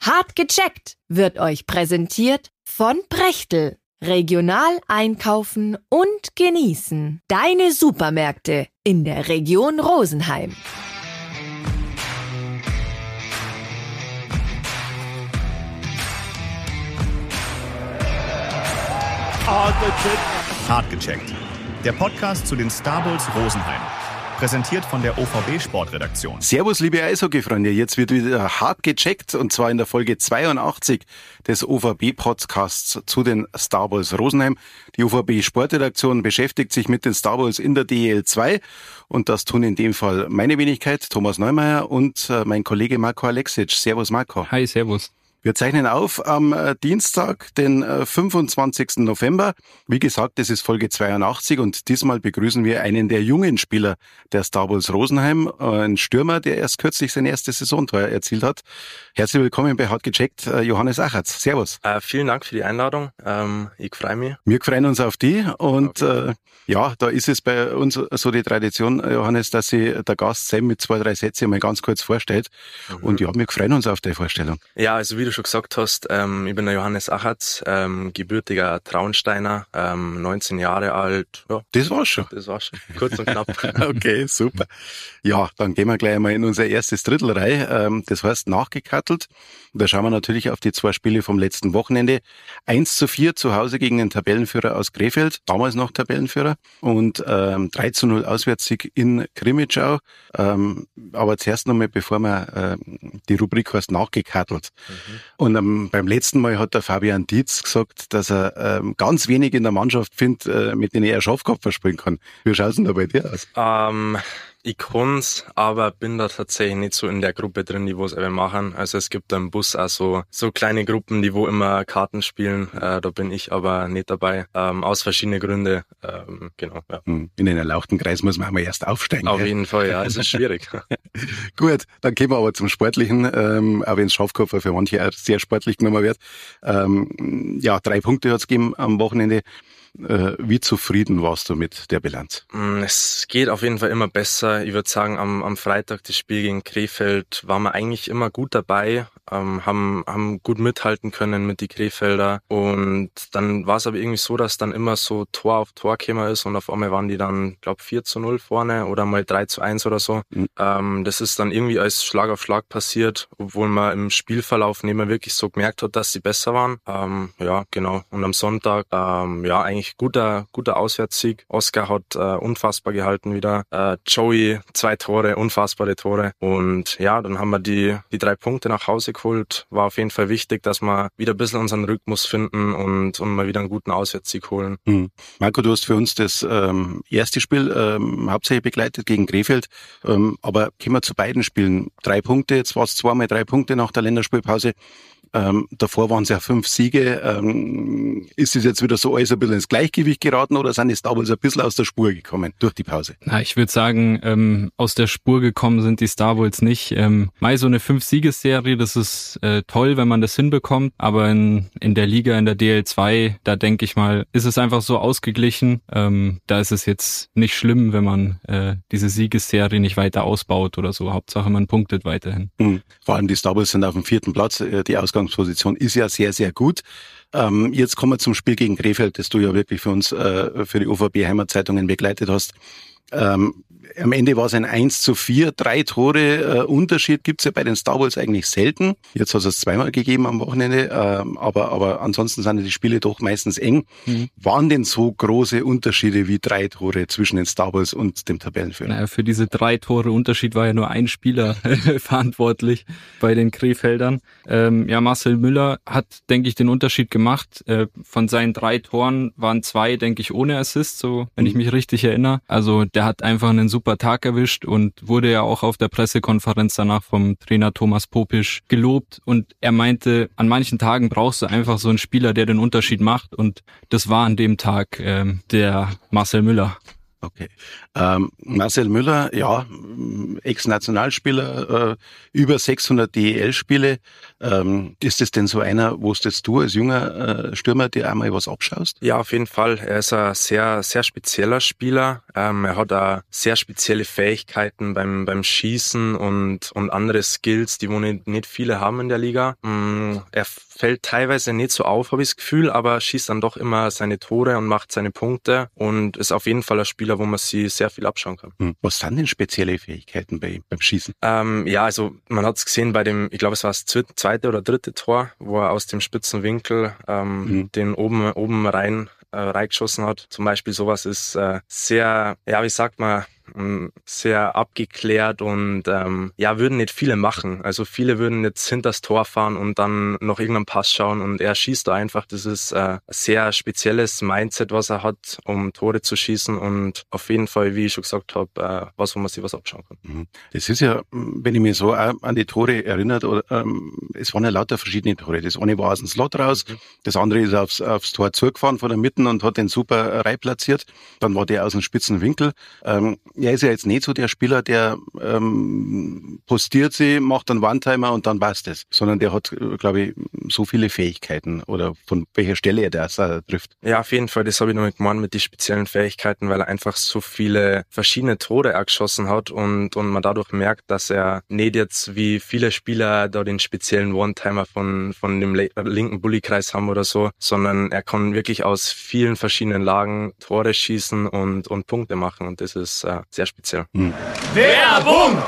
Hart gecheckt wird euch präsentiert von Prechtl. Regional einkaufen und genießen. Deine Supermärkte in der Region Rosenheim. Hart gecheckt. Der Podcast zu den Star Bulls Rosenheim. Präsentiert von der OVB Sportredaktion. Servus, liebe Eishockey-Freunde. Jetzt wird wieder hart gecheckt und zwar in der Folge 82 des OVB-Podcasts zu den Star Bulls Rosenheim. Die OVB Sportredaktion beschäftigt sich mit den Star Bulls in der DEL 2 und das tun in dem Fall meine Wenigkeit, Thomas Neumeier und mein Kollege Marco Aleksic. Servus, Marco. Hi, servus. Wir zeichnen auf am Dienstag, den 25. November. Wie gesagt, das ist Folge 82 und diesmal begrüßen wir einen der jungen Spieler der Star Bulls Rosenheim, ein Stürmer, der erst kürzlich sein erstes Saisontor erzielt hat. Herzlich willkommen bei Hart gecheckt, Johannes Achatz. Servus. Vielen Dank für die Einladung. Ich freue mich. Wir freuen uns auf die und ja, da ist es bei uns so die Tradition, Johannes, dass sich der Gast selbst mit 2, 3 Sätze mal ganz kurz vorstellt. Und ja, wir freuen uns auf die Vorstellung. Ja, also wie du schon gesagt hast, ich bin der Johannes Achatz, gebürtiger Traunsteiner, 19 Jahre alt. Ja, das war's schon. Kurz und knapp. Okay, super. Ja, dann gehen wir gleich mal in unser erstes Drittel rein. Das heißt nachgekattelt. Da schauen wir natürlich auf die 2 Spiele vom letzten Wochenende. 1:4 zu Hause gegen den Tabellenführer aus Krefeld, damals noch Tabellenführer. Und 3:0 Auswärtssieg in Krimitschau. Aber zuerst nochmal, bevor wir die Rubrik heißt nachgekattelt. Und beim letzten Mal hat der Fabian Dietz gesagt, dass er ganz wenig in der Mannschaft findet, mit denen er Schafkopf spielen kann. Wie schaut's denn da bei dir aus? Ich kann's, aber bin da tatsächlich nicht so in der Gruppe drin, die wo es eben machen. Also es gibt im Bus auch so kleine Gruppen, die wo immer Karten spielen. Da bin ich aber nicht dabei, aus verschiedenen Gründen. Genau. Ja. In den erlauchten Kreis muss man einmal erst aufsteigen. Auf jeden Fall, ja, es ist schwierig. Gut, dann gehen wir aber zum Sportlichen, auch wenn Schafkopfer für manche auch sehr sportlich genommen wird. Ja, 3 Punkte hat's gegeben am Wochenende. Wie zufrieden warst du mit der Bilanz? Es geht auf jeden Fall immer besser. Ich würde sagen, am Freitag das Spiel gegen Krefeld waren wir eigentlich immer gut dabei, haben gut mithalten können mit die Krefelder und dann war es aber irgendwie so, dass dann immer so Tor auf Tor gekommen ist und auf einmal waren die dann, glaube 4:0 vorne oder mal 3:1 oder so. Das ist dann irgendwie als Schlag auf Schlag passiert, obwohl man im Spielverlauf nicht mehr wirklich so gemerkt hat, dass sie besser waren. Ja, genau. Und am Sonntag, ja, eigentlich guter Auswärtssieg. Oskar hat unfassbar gehalten wieder. Joey 2 Tore, unfassbare Tore. Und ja, dann haben wir die 3 Punkte nach Hause geholt. War auf jeden Fall wichtig, dass wir wieder ein bisschen unseren Rhythmus finden und mal wieder einen guten Auswärtssieg holen. Marco, du hast für uns das erste Spiel hauptsächlich begleitet gegen Krefeld. Aber kommen wir zu beiden Spielen. 3 Punkte, jetzt war es zweimal 3 Punkte nach der Länderspielpause. Davor waren es ja 5 Siege. Ist es jetzt wieder so alles ein bisschen ins Gleichgewicht geraten oder sind die Star Bulls ein bisschen aus der Spur gekommen durch die Pause? Na, ich würde sagen, aus der Spur gekommen sind die Star Bulls nicht. Mal so eine 5-Sieges-Serie, das ist toll, wenn man das hinbekommt. Aber in der Liga, in der DL 2, da denke ich mal, ist es einfach so ausgeglichen. Da ist es jetzt nicht schlimm, wenn man diese Siegesserie nicht weiter ausbaut oder so. Hauptsache, man punktet weiterhin. Vor allem die Star Bulls sind auf dem 4. Platz. Die Ausgangsposition ist ja sehr, sehr gut. Jetzt kommen wir zum Spiel gegen Krefeld, das du ja wirklich für uns, für die OVB Heimatzeitungen begleitet hast. Am Ende war es ein 1:4, 3 Tore Unterschied gibt's ja bei den Star Bulls eigentlich selten. Jetzt hat es zweimal gegeben am Wochenende, aber ansonsten sind die Spiele doch meistens eng. Waren denn so große Unterschiede wie 3 Tore zwischen den Star Bulls und dem Tabellenführer? Naja, für diese 3 Tore Unterschied war ja nur ein Spieler verantwortlich bei den Krefeldern. Ja, Marcel Müller hat, denke ich, den Unterschied gemacht. Von seinen 3 Toren waren 2, denke ich, ohne Assist, so wenn ich mich richtig erinnere. Also der hat einfach einen super Tag erwischt und wurde ja auch auf der Pressekonferenz danach vom Trainer Thomas Popisch gelobt. Und er meinte, an manchen Tagen brauchst du einfach so einen Spieler, der den Unterschied macht. Und das war an dem Tag der Marcel Müller. Okay. Marcel Müller, ja, Ex-Nationalspieler, über 600 DEL-Spiele. Ist es denn so einer, wo du als junger Stürmer dir einmal was abschaust? Ja, auf jeden Fall. Er ist ein sehr, sehr spezieller Spieler. Er hat auch sehr spezielle Fähigkeiten beim Schießen und andere Skills, die wo nicht viele haben in der Liga. Er fällt teilweise nicht so auf, habe ich das Gefühl, aber schießt dann doch immer seine Tore und macht seine Punkte und ist auf jeden Fall ein Spieler, wo man sich sehr viel abschauen kann. Was sind denn spezielle Fähigkeiten bei ihm beim Schießen? Also man hat es gesehen bei dem, ich glaube es war das zweite oder dritte Tor, wo er aus dem spitzen Winkel den oben reingeschossen hat. Zum Beispiel sowas ist sehr, wie sagt man, sehr abgeklärt und würden nicht viele machen. Also viele würden jetzt hinters Tor fahren und dann noch irgendeinen Pass schauen und er schießt da einfach. Das ist ein sehr spezielles Mindset, was er hat, um Tore zu schießen und auf jeden Fall, wie ich schon gesagt habe, wo man sich was abschauen kann. Das ist ja, wenn ich mich so an die Tore erinnert, es waren ja lauter verschiedene Tore. Das eine war aus dem Slot raus, das andere ist aufs Tor zugefahren von der Mitte und hat den super reinplatziert. Dann war der aus dem spitzen Winkel. Er ist ja jetzt nicht so der Spieler, der postiert sie, macht einen One-Timer und dann war's das. Sondern der hat, glaube ich, so viele Fähigkeiten oder von welcher Stelle er das trifft. Ja, auf jeden Fall, das habe ich noch gemeint mit den speziellen Fähigkeiten, weil er einfach so viele verschiedene Tore geschossen hat und man dadurch merkt, dass er nicht jetzt wie viele Spieler da den speziellen One-Timer von dem linken Bullykreis haben oder so, sondern er kann wirklich aus vielen verschiedenen Lagen Tore schießen und Punkte machen und das ist sehr speziell. Werbung!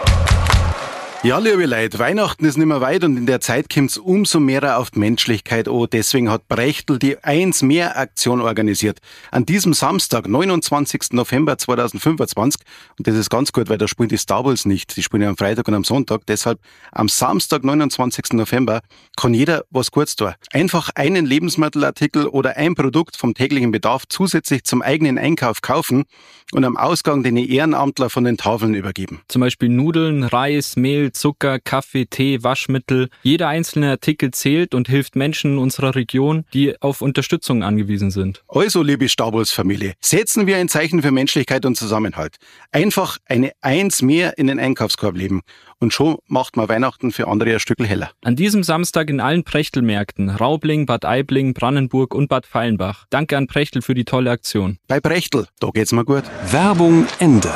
Ja, liebe Leute, Weihnachten ist nicht mehr weit und in der Zeit kommt's umso mehr auf die Menschlichkeit an. Deswegen hat Prechtl die 1 mehr Aktion organisiert. An diesem Samstag, 29. November 2025, und das ist ganz gut, weil da spielen die Star Wars nicht. Die spielen ja am Freitag und am Sonntag. Deshalb am Samstag, 29. November, kann jeder was Gutes tun. Einfach einen Lebensmittelartikel oder ein Produkt vom täglichen Bedarf zusätzlich zum eigenen Einkauf kaufen und am Ausgang den Ehrenamtler von den Tafeln übergeben. Zum Beispiel Nudeln, Reis, Mehl, Zucker, Kaffee, Tee, Waschmittel. Jeder einzelne Artikel zählt und hilft Menschen in unserer Region, die auf Unterstützung angewiesen sind. Also, liebe Star Wars Familie, setzen wir ein Zeichen für Menschlichkeit und Zusammenhalt. Einfach eine 1 mehr in den Einkaufskorb leben. Und schon macht man Weihnachten für andere ein Stückel heller. An diesem Samstag in allen Prechtl-Märkten, Raubling, Bad Aibling, Brandenburg und Bad Feilenbach. Danke an Prechtl für die tolle Aktion. Bei Prechtl, da geht's mir gut. Werbung Ende.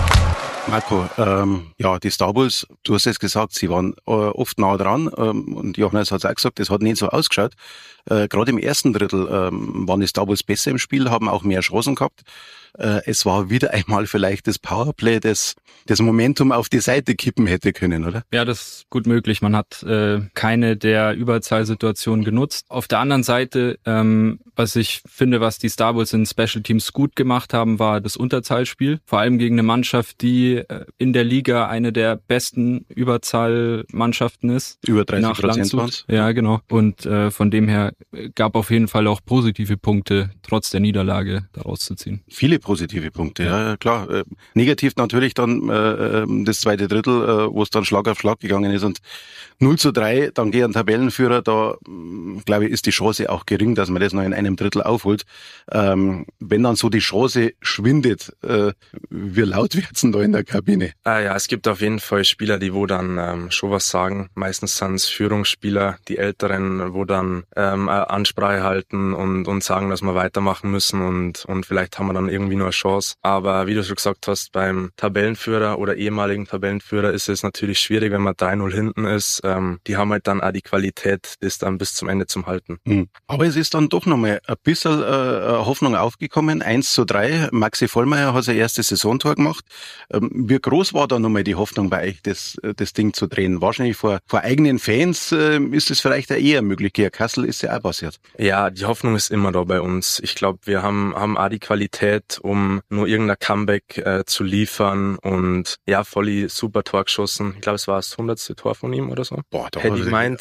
Marco, die Star Wars, du hast es gesagt, sie waren oft nah dran und Johannes hat es auch gesagt, das hat nicht so ausgeschaut. Gerade im ersten Drittel waren die Star Wars besser im Spiel, haben auch mehr Chancen gehabt. Es war wieder einmal vielleicht das Powerplay, das Momentum auf die Seite kippen hätte können, oder? Ja, das ist gut möglich. Man hat keine der Überzahlsituationen genutzt. Auf der anderen Seite, was ich finde, was die Star Wars in Special Teams gut gemacht haben, war das Unterzahlspiel. Vor allem gegen eine Mannschaft, die in der Liga eine der besten Überzahlmannschaften ist. Über 30% waren es. Ja, genau. Und von dem her gab auf jeden Fall auch positive Punkte, trotz der Niederlage daraus zu ziehen. Viele positive Punkte, ja klar. Negativ natürlich dann das zweite Drittel, wo es dann Schlag auf Schlag gegangen ist und 0:3, dann geht ein Tabellenführer, da glaube ich, ist die Chance auch gering, dass man das noch in einem Drittel aufholt. Wenn dann so die Chance schwindet, wie laut wird's denn da in der Kabine? Ja, es gibt auf jeden Fall Spieler, die wo dann schon was sagen. Meistens sind es Führungsspieler, die Älteren, wo dann Ansprache halten und sagen, dass wir weitermachen müssen und vielleicht haben wir dann irgendwie nur eine Chance. Aber wie du schon gesagt hast, beim Tabellenführer oder ehemaligen Tabellenführer ist es natürlich schwierig, wenn man 3-0 hinten ist. Die haben halt dann auch die Qualität, das dann bis zum Ende zum Halten. Aber es ist dann doch nochmal ein bisschen Hoffnung aufgekommen. 1:3. Maxi Vollmeier hat sein erstes Saisontor gemacht. Wie groß war da nochmal die Hoffnung bei euch, das Ding zu drehen? Wahrscheinlich vor eigenen Fans ist es vielleicht eher möglich. Hier Kassel ist ja auch passiert. Ja, die Hoffnung ist immer da bei uns. Ich glaube, wir haben auch die Qualität, um nur irgendein Comeback zu liefern und ja, Volli super Tor geschossen. Ich glaube, es war das 100. Tor von ihm oder so. Boah, da hätte ich meint.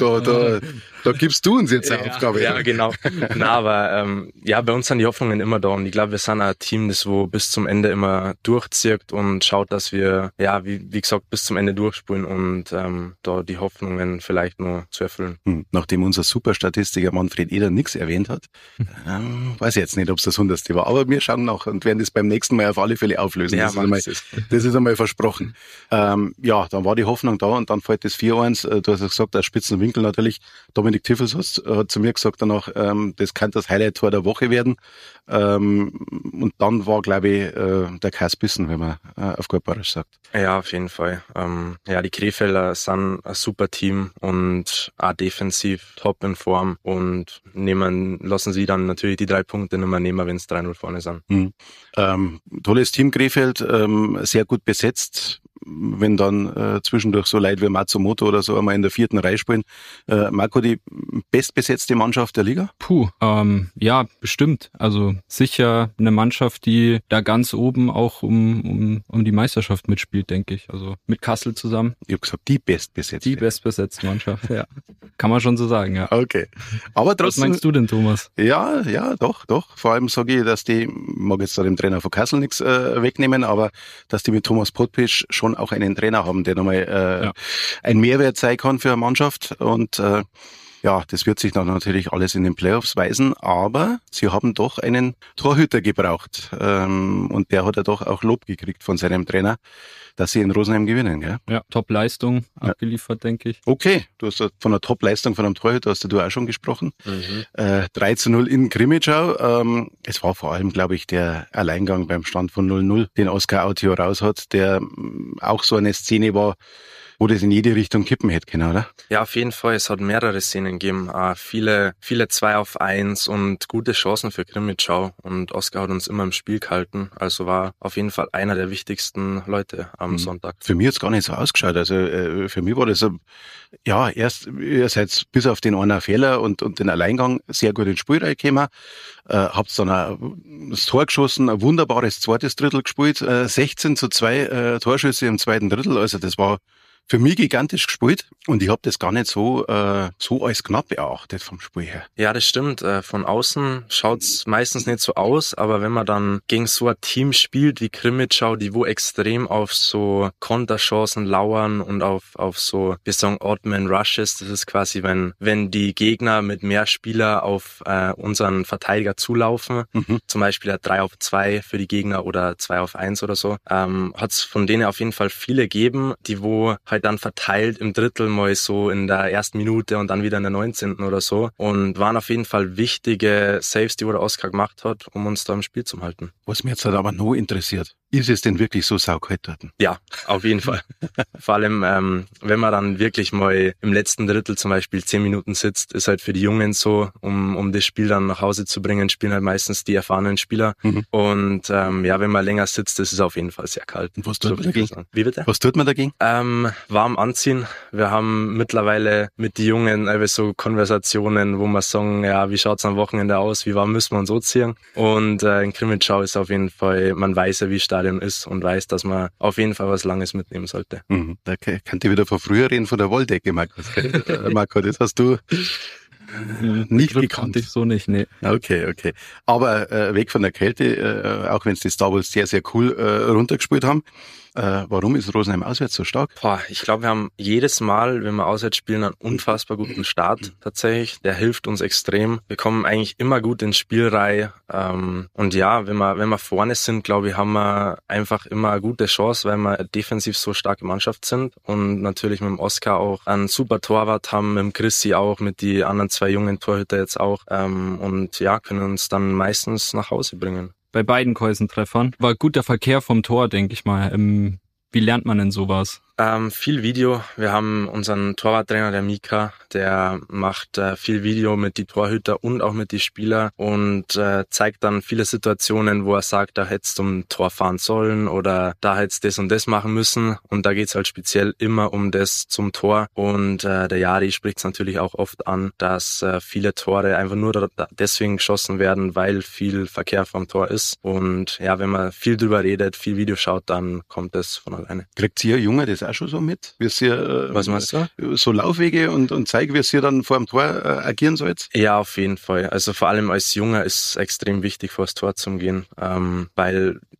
Da gibst du uns jetzt eine Aufgabe. Ja, genau. Aber bei uns sind die Hoffnungen immer da und ich glaube, wir sind ein Team, das wo bis zum Ende immer durchzieht und schaut, dass wir, ja, wie gesagt, bis zum Ende durchspielen und da die Hoffnungen vielleicht nur zu erfüllen. Nachdem unser Superstatistiker Manfred Eder nichts erwähnt hat, weiß ich jetzt nicht, ob es das 100. war, aber wir schauen nach und werden das beim nächsten Mal auf alle Fälle auflösen. Ja, das ist einmal versprochen. Dann war die Hoffnung da und dann fällt das 4-1. Du hast ja gesagt, aus Spitzenwinkel natürlich. Dominik Tiffels hat zu mir gesagt danach, das kann das Highlight-Tor der Woche werden. Und dann war, glaube ich, der Kass bissen, wenn man auf gut Bayerisch sagt. Ja, auf jeden Fall. Die Krefelder sind ein super Team und auch defensiv top in Form und lassen sie dann natürlich die 3 Punkte nicht mehr nehmen, wenn es 3-0 vorne sind. Tolles Team Krefeld, sehr gut besetzt. Wenn dann zwischendurch so Leute wie Matsumoto oder so einmal in der 4. Reihe spielen. Marco, die bestbesetzte Mannschaft der Liga? Ja, bestimmt. Also sicher eine Mannschaft, die da ganz oben auch um die Meisterschaft mitspielt, denke ich. Also mit Kassel zusammen. Ich habe gesagt, die bestbesetzte. Die bestbesetzte Mannschaft, ja. Kann man schon so sagen, ja. Okay. Aber trotzdem. Was meinst du denn, Thomas? Ja, doch. Vor allem sage ich, dass die, mag jetzt da dem Trainer von Kassel nichts wegnehmen, aber dass die mit Thomas Potpisch schon auch einen Trainer haben, der nochmal ein Mehrwert sein kann für eine Mannschaft. Und das wird sich dann natürlich alles in den Playoffs weisen, aber sie haben doch einen Torhüter gebraucht. Und der hat ja doch auch Lob gekriegt von seinem Trainer, dass sie in Rosenheim gewinnen, gell? Ja, Top-Leistung abgeliefert, denke ich. Okay, du hast von der Top-Leistung von einem Torhüter, hast du auch schon gesprochen. 3-0 in Grimmitschau. Es war vor allem, glaube ich, der Alleingang beim Stand von 0-0, den Oskar Autio raus hat, der auch so eine Szene war, wo das in jede Richtung kippen hätte können, oder? Ja, auf jeden Fall. Es hat mehrere Szenen gegeben. Viele 2-auf-1 und gute Chancen für Grimmitschau. Und Oskar hat uns immer im Spiel gehalten. Also war auf jeden Fall einer der wichtigsten Leute am Sonntag. Für mich hat's gar nicht so ausgeschaut. Also für mich war das ihr seid bis auf den einen Fehler und den Alleingang sehr gut ins Spiel reingekommen. Habt dann auch das Tor geschossen, ein wunderbares zweites Drittel gespielt, 16-2 Torschüsse im zweiten Drittel. Also das war für mich gigantisch gespielt und ich habe das gar nicht so als knapp erachtet vom Spiel her. Ja, das stimmt. Von außen schaut's meistens nicht so aus, aber wenn man dann gegen so ein Team spielt wie Grimmitschau, die wo extrem auf so Konterchancen lauern und auf so, wir sagen Odd-Man Rushes, das ist quasi, wenn die Gegner mit mehr Spieler auf unseren Verteidiger zulaufen, zum Beispiel 3-auf-2 für die Gegner oder 2-auf-1 oder so, hat's von denen auf jeden Fall viele gegeben, die wo halt dann verteilt im Drittel mal so in der ersten Minute und dann wieder in der 19. oder so und waren auf jeden Fall wichtige Saves, die der Oskar gemacht hat, um uns da im Spiel zu halten. Was mich jetzt halt aber noch interessiert, ist es denn wirklich so saukalt dort? Ja, auf jeden Fall. Vor allem, wenn man dann wirklich mal im letzten Drittel zum Beispiel 10 Minuten sitzt, ist halt für die Jungen so, um das Spiel dann nach Hause zu bringen, spielen halt meistens die erfahrenen Spieler. Und wenn man länger sitzt, ist es auf jeden Fall sehr kalt. Und was tut man dagegen? Wie bitte? Was tut man dagegen? Warm anziehen. Wir haben mittlerweile mit den Jungen so Konversationen, wo wir sagen, ja, wie schaut's am Wochenende aus, wie warm müssen wir uns so ziehen? Und in Grimmitschau ist auf jeden Fall, man weiß ja, wie Stadion ist und weiß, dass man auf jeden Fall was Langes mitnehmen sollte. Da kann ich wieder von früher reden, von der Wolldecke, Marco, das hast du nicht gekannt. Ich so nicht, nee. Okay. Aber weg von der Kälte, auch wenn es die Star Wars sehr, sehr cool runtergespielt haben. Warum ist Rosenheim auswärts so stark? Ich glaube, wir haben jedes Mal, wenn wir auswärts spielen, einen unfassbar guten Start tatsächlich. Der hilft uns extrem. Wir kommen eigentlich immer gut ins Spiel rein. Und ja, wenn wir vorne sind, glaube ich, haben wir einfach immer eine gute Chance, weil wir defensiv so starke Mannschaft sind. Und natürlich mit dem Oskar auch einen super Torwart haben, mit dem Chrissy auch, mit die anderen 2 jungen Torhüter jetzt auch. Und ja, können uns dann meistens nach Hause bringen. Bei beiden Keusentreffern war guter Verkehr vom Tor, denke ich mal. Wie lernt man denn sowas? Viel Video. Wir haben unseren Torwarttrainer, der Mika, der macht viel Video mit die Torhüter und auch mit die Spieler und zeigt dann viele Situationen, wo er sagt, da hättest du zum Tor fahren sollen oder da hättest du das und das machen müssen und da geht's halt speziell immer um das zum Tor und der Jari spricht es natürlich auch oft an, dass viele Tore einfach nur deswegen geschossen werden, weil viel Verkehr vom Tor ist und ja, wenn man viel drüber redet, viel Video schaut, dann kommt das von alleine. Kriegt ihr Junge das auch schon so mit? Wie ihr, was meinst du? So Laufwege und zeigen, wie ihr dann vor dem Tor agieren sollt? Ja, auf jeden Fall. Also vor allem als Junger ist es extrem wichtig, vor das Tor zu gehen, weil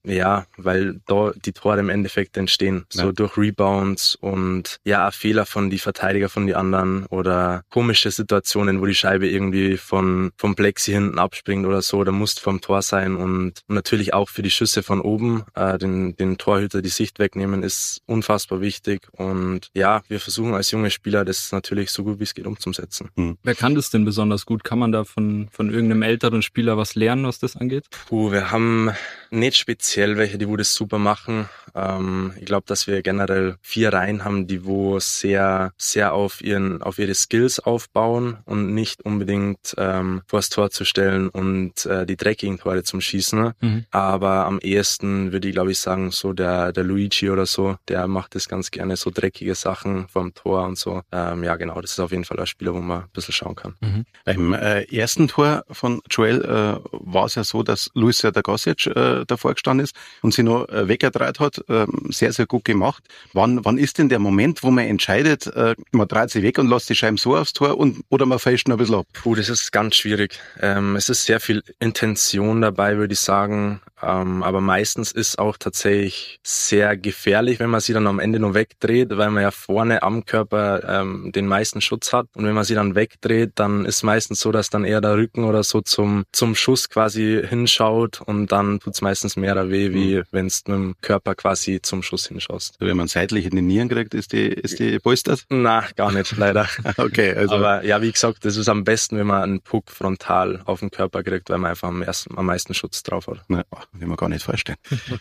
Ja, weil da die Tore im Endeffekt entstehen. So durch Rebounds und ja, Fehler von die Verteidiger von die anderen oder komische Situationen, wo die Scheibe irgendwie vom Plexi hinten abspringt oder so. Da musst du vom Tor sein und natürlich auch für die Schüsse von oben den Torhüter die Sicht wegnehmen ist unfassbar wichtig. Und ja, wir versuchen als junge Spieler das natürlich so gut wie es geht umzusetzen. Wer kann das denn besonders gut? Kann man da von irgendeinem älteren Spieler was lernen, was das angeht? Wir haben nicht speziell welche, die wo das super machen. Ich glaube, dass wir generell 4 Reihen haben, die wo sehr, sehr auf ihre Skills aufbauen und nicht unbedingt vors Tor zu stellen und die dreckigen Tore zum Schießen. Aber am ehesten würde ich, glaube ich, sagen, so der Luigi oder so, der macht das ganz gerne, so dreckige Sachen vom Tor und so. Ja, genau, das ist auf jeden Fall ein Spieler, wo man ein bisschen schauen kann. Beim ersten Tor von Joel war es ja so, dass Luis Serdagossic davor gestanden ist und sie noch weggedreht hat. Sehr, sehr gut gemacht. Wann ist denn der Moment, wo man entscheidet, man dreht sich weg und lässt die Scheiben so aufs Tor oder man fälscht noch ein bisschen ab? Das ist ganz schwierig. Es ist sehr viel Intention dabei, würde ich sagen. Aber meistens ist auch tatsächlich sehr gefährlich, wenn man sie dann am Ende nur wegdreht, weil man ja vorne am Körper den meisten Schutz hat. Und wenn man sie dann wegdreht, dann ist meistens so, dass dann eher der Rücken oder so zum Schuss quasi hinschaut und dann tut's meistens mehr weh, wie wenn es mit dem Körper quasi zum Schuss hinschaust. Wenn man seitlich in die Nieren kriegt, ist die polstert? Na, gar nicht, leider. Okay, also. Aber ja, wie gesagt, das ist am besten, wenn man einen Puck frontal auf den Körper kriegt, weil man einfach am meisten Schutz drauf hat. Na, will man gar nicht vorstellen.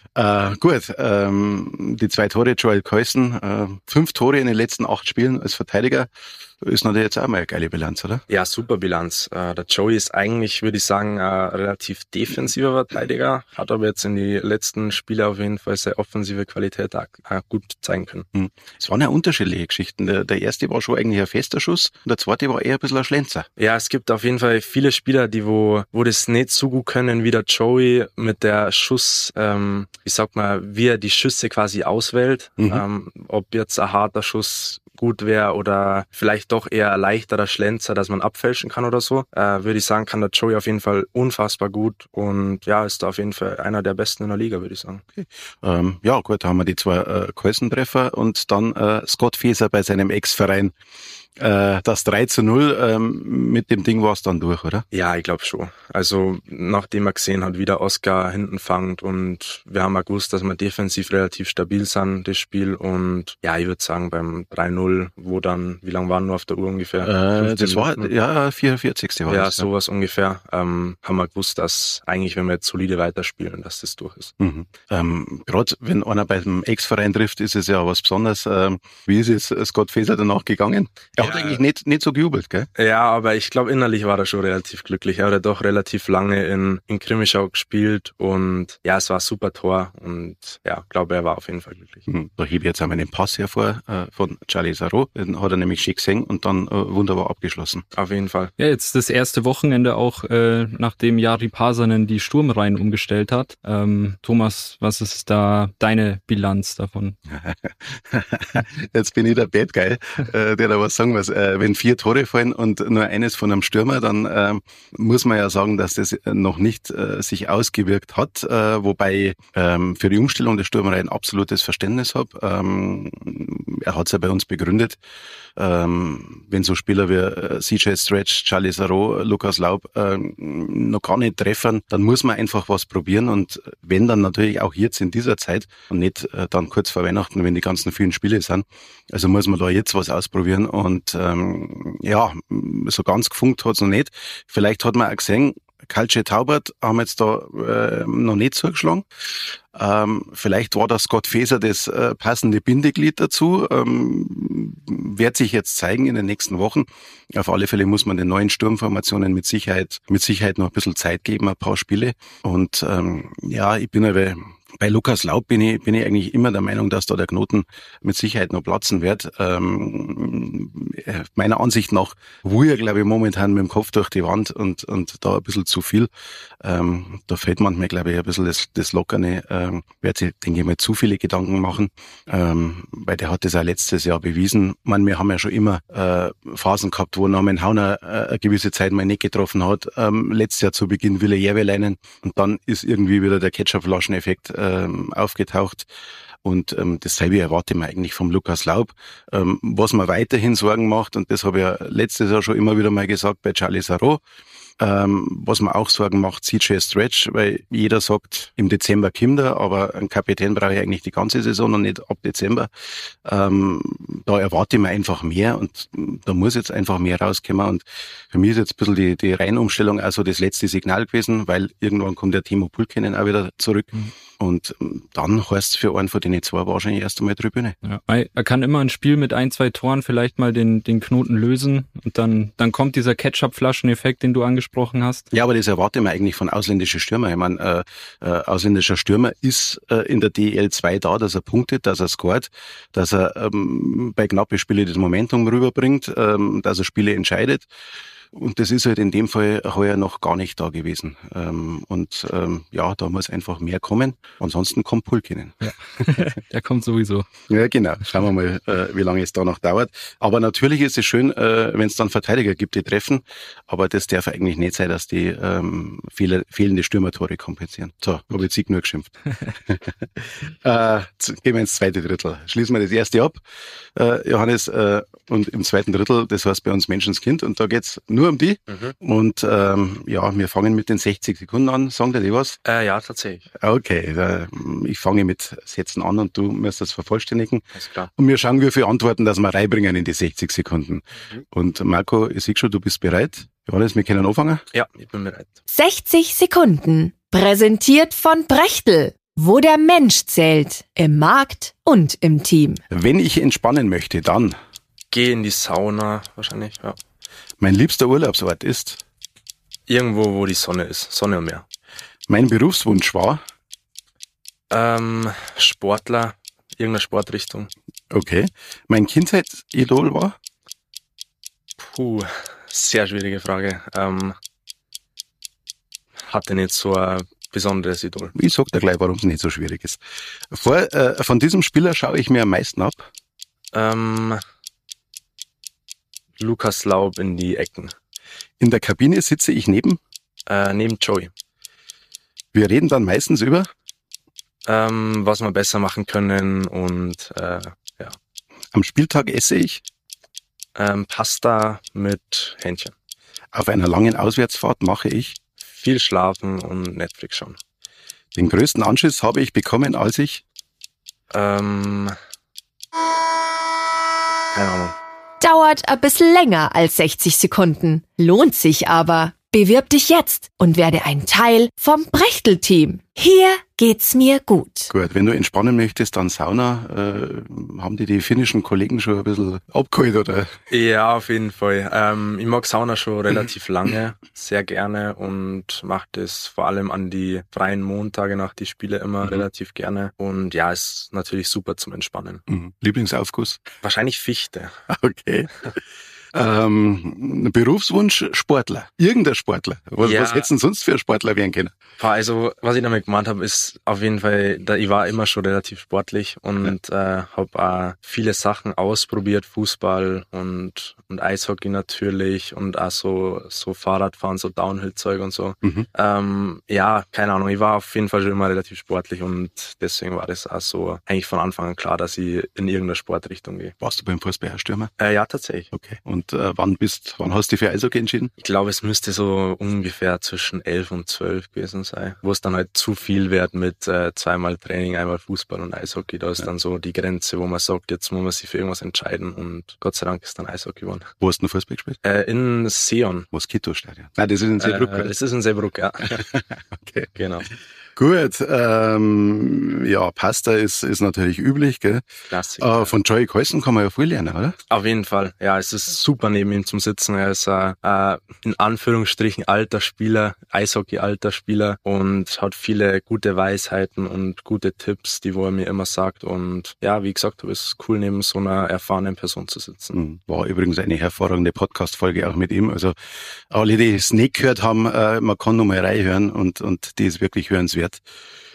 Gut, die 2 Tore, Joel Keusen, 5 Tore in den letzten 8 Spielen als Verteidiger. Ist natürlich jetzt auch mal eine geile Bilanz, oder? Ja, super Bilanz. Der Joey ist eigentlich, würde ich sagen, ein relativ defensiver Verteidiger, hat aber jetzt in die letzten Spiele auf jeden Fall sehr offensive Qualität auch gut zeigen können. Es waren ja unterschiedliche Geschichten. Der erste war schon eigentlich ein fester Schuss und der zweite war eher ein bisschen ein Schlenzer. Ja, es gibt auf jeden Fall viele Spieler, die wo das nicht so gut können wie der Joey mit der Schuss, wie er die Schüsse quasi auswählt. Ob jetzt ein harter Schuss gut wäre oder vielleicht doch eher ein leichterer Schlenzer, dass man abfälschen kann oder so, würde ich sagen, kann der Joey auf jeden Fall unfassbar gut und ja, ist da auf jeden Fall einer der Besten in der Liga, würde ich sagen. Okay. Ja gut, da haben wir die 2 Keusentreffer und dann Scott Feser bei seinem Ex-Verein. Das 3:0, mit dem Ding war es dann durch, oder? Ja, ich glaube schon. Also nachdem er gesehen hat, wie der Oscar hinten fängt und wir haben auch gewusst, dass wir defensiv relativ stabil sind, das Spiel und ja, ich würde sagen beim 3:0, wo dann, wie lange waren nur auf der Uhr ungefähr? Das war, ja, 44. war ja, das. Ja, sowas ungefähr, haben wir gewusst, dass eigentlich, wenn wir jetzt solide weiterspielen, dass das durch ist. Gerade wenn einer bei einem Ex-Verein trifft, ist es ja was Besonderes. Wie ist es Scott Feser danach gegangen? Er hat eigentlich nicht so gejubelt, gell? Ja, aber ich glaube, innerlich war er schon relativ glücklich. Er hat ja doch relativ lange in Grimmischau gespielt und ja, es war ein super Tor und ja, glaube, er war auf jeden Fall glücklich. Da hebe ich jetzt einmal den Pass hervor von Charlie Sarro. Den hat er nämlich schick gesehen und dann wunderbar abgeschlossen. Auf jeden Fall. Ja, jetzt das erste Wochenende auch, nachdem Jari Pasanen die Sturmreihen umgestellt hat. Thomas, was ist da deine Bilanz davon? Jetzt bin ich der Bad Guy, der da was sagen muss. Wenn 4 Tore fallen und nur eines von einem Stürmer, dann muss man ja sagen, dass das noch nicht sich ausgewirkt hat, wobei für die Umstellung der Stürmerei ein absolutes Verständnis habe. Er hat es ja bei uns begründet. Wenn so Spieler wie CJ Stretch, Charlie Sarro, Lukas Laub noch gar nicht treffen, dann muss man einfach was probieren und wenn dann natürlich auch jetzt in dieser Zeit und nicht dann kurz vor Weihnachten, wenn die ganzen vielen Spiele sind, also muss man da jetzt was ausprobieren und ja, so ganz gefunkt hat's noch nicht. Vielleicht hat man auch gesehen, Kalce Taubert haben jetzt da noch nicht zugeschlagen. Vielleicht war das Scott Feser das passende Bindeglied dazu. Wird sich jetzt zeigen in den nächsten Wochen. Auf alle Fälle muss man den neuen Sturmformationen mit Sicherheit noch ein bisschen Zeit geben, ein paar Spiele. Und ja, ich bin aber bei Lukas Laub bin ich eigentlich immer der Meinung, dass da der Knoten mit Sicherheit noch platzen wird. Meiner Ansicht nach will er, glaube ich, momentan mit dem Kopf durch die Wand und da ein bisschen zu viel. Da fehlt manchmal, glaube ich, ein bisschen das Lockerne. Wird sich, denke ich mal, zu viele Gedanken machen, weil der hat das auch letztes Jahr bewiesen. Ich meine, wir haben ja schon immer Phasen gehabt, wo Norman Hauner eine gewisse Zeit mal nicht getroffen hat. Letztes Jahr zu Beginn Ville Järveläinen und dann ist irgendwie wieder der Ketchup-Flaschen-Effekt aufgetaucht. Und dasselbe erwarte ich mir eigentlich vom Lukas Laub. Was mir weiterhin Sorgen macht, und das habe ich ja letztes Jahr schon immer wieder mal gesagt bei Charlie Sarraud, was mir auch Sorgen macht, CJ Stretch, weil jeder sagt, im Dezember kommt er, aber einen Kapitän brauche ich eigentlich die ganze Saison und nicht ab Dezember. Da erwarte ich mir einfach mehr und da muss jetzt einfach mehr rauskommen. Und für mich ist jetzt ein bisschen die Reihenumstellung also das letzte Signal gewesen, weil irgendwann kommt der Timo Pulkkinen auch wieder zurück. Und dann heißt es für einen von den zwei wahrscheinlich erst einmal Tribüne. Ja, er kann immer ein Spiel mit 1-2 Toren vielleicht mal den Knoten lösen und dann kommt dieser Ketchup-Flaschen-Effekt, den du angesprochen hast. Ja, aber das erwarte ich mir eigentlich von ausländischen Stürmer. Ich meine, ausländischer Stürmer ist in der DEL 2 da, dass er punktet, dass er scoret, dass er bei knappen Spielen das Momentum rüberbringt, dass er Spiele entscheidet. Und das ist halt in dem Fall heuer noch gar nicht da gewesen. Ja, da muss einfach mehr kommen. Ansonsten kommt Pulkkinen. Ja, der kommt sowieso. Ja, genau. Schauen wir mal, wie lange es da noch dauert. Aber natürlich ist es schön, wenn es dann Verteidiger gibt, die treffen. Aber das darf eigentlich nicht sein, dass die fehlende Stürmertore kompensieren. So, habe ich jetzt nur geschimpft. Gehen wir ins zweite Drittel. Schließen wir das erste ab, Johannes. Und im zweiten Drittel, das heißt bei uns Menschenskind. Und da geht's nur um die. Und ja, wir fangen mit den 60 Sekunden an. Sagen dir die was? Ja, tatsächlich. Okay, ich fange mit Sätzen an und du musst das vervollständigen. Alles klar. Und wir schauen, wie viele Antworten, dass wir reinbringen in die 60 Sekunden. Und Marco, ich sehe schon, du bist bereit. Johannes, wir können anfangen? Ja, ich bin bereit. 60 Sekunden. Präsentiert von Brechtel. Wo der Mensch zählt. Im Markt und im Team. Wenn ich entspannen möchte, dann... Geh in die Sauna, wahrscheinlich, ja. Mein liebster Urlaubsort ist? Irgendwo, wo die Sonne ist. Sonne und Meer. Mein Berufswunsch war? Sportler, irgendeine Sportrichtung. Okay. Mein Kindheitsidol war? Sehr schwierige Frage. Hatte nicht so ein besonderes Idol. Ich sag dir gleich, warum es nicht so schwierig ist. Von diesem Spieler schaue ich mir am meisten ab? Lukas Laub in die Ecken. In der Kabine sitze ich neben Joey. Wir reden dann meistens über? Was wir besser machen können und ja. Am Spieltag esse ich? Pasta mit Hähnchen. Auf einer langen Auswärtsfahrt mache ich? Viel schlafen und Netflix schauen. Den größten Anschiss habe ich bekommen, als ich? Keine Ahnung. Dauert ein bisschen länger als 60 Sekunden. Lohnt sich aber. Bewirb dich jetzt und werde ein Teil vom Brechtel-Team. Hier geht's mir gut. Gut, wenn du entspannen möchtest, dann Sauna. Haben die finnischen Kollegen schon ein bisschen abgeholt, oder? Ja, auf jeden Fall. Ich mag Sauna schon relativ lange, sehr gerne und mache das vor allem an die freien Montage nach die Spiele immer relativ gerne. Und ja, ist natürlich super zum Entspannen. Lieblingsaufguss? Wahrscheinlich Fichte. Okay. Berufswunsch Sportler. Irgendein Sportler. Was hättest du denn sonst für ein Sportler werden können? Also, was ich damit gemeint habe, ist auf jeden Fall, ich war immer schon relativ sportlich und habe auch viele Sachen ausprobiert, Fußball und Eishockey natürlich und auch so Fahrradfahren, so Downhill-Zeug und so. Ja, keine Ahnung, ich war auf jeden Fall schon immer relativ sportlich und deswegen war das auch so eigentlich von Anfang an klar, dass ich in irgendeine Sportrichtung gehe. Warst du beim Fußball auch Stürmer? Ja, tatsächlich. Okay. Und wann hast du dich für Eishockey entschieden? Ich glaube, es müsste so ungefähr zwischen 11 und 12 gewesen sein, wo es dann halt zu viel wird mit zweimal Training, einmal Fußball und Eishockey. Da ist dann so die Grenze, wo man sagt, jetzt muss man sich für irgendwas entscheiden und Gott sei Dank ist dann Eishockey geworden. Wo hast du Fußball gespielt? In Seon. Moskito-Stadion. Nein, das ist in Seebrugg. Das ist in Seebrugg, ja. Okay. Genau. Gut, ja, Pasta ist natürlich üblich, gell? Klassiker. Von Joey Colson kann man ja viel lernen, oder? Auf jeden Fall, ja, es ist super neben ihm zum Sitzen. Er ist in Anführungsstrichen alter Spieler, Eishockey-alter Spieler und hat viele gute Weisheiten und gute Tipps, wo er mir immer sagt. Und ja, wie gesagt, es ist cool, neben so einer erfahrenen Person zu sitzen. War übrigens eine hervorragende Podcast-Folge auch mit ihm. Also alle, die Snake gehört haben, man kann nochmal reinhören und die ist wirklich hörenswert.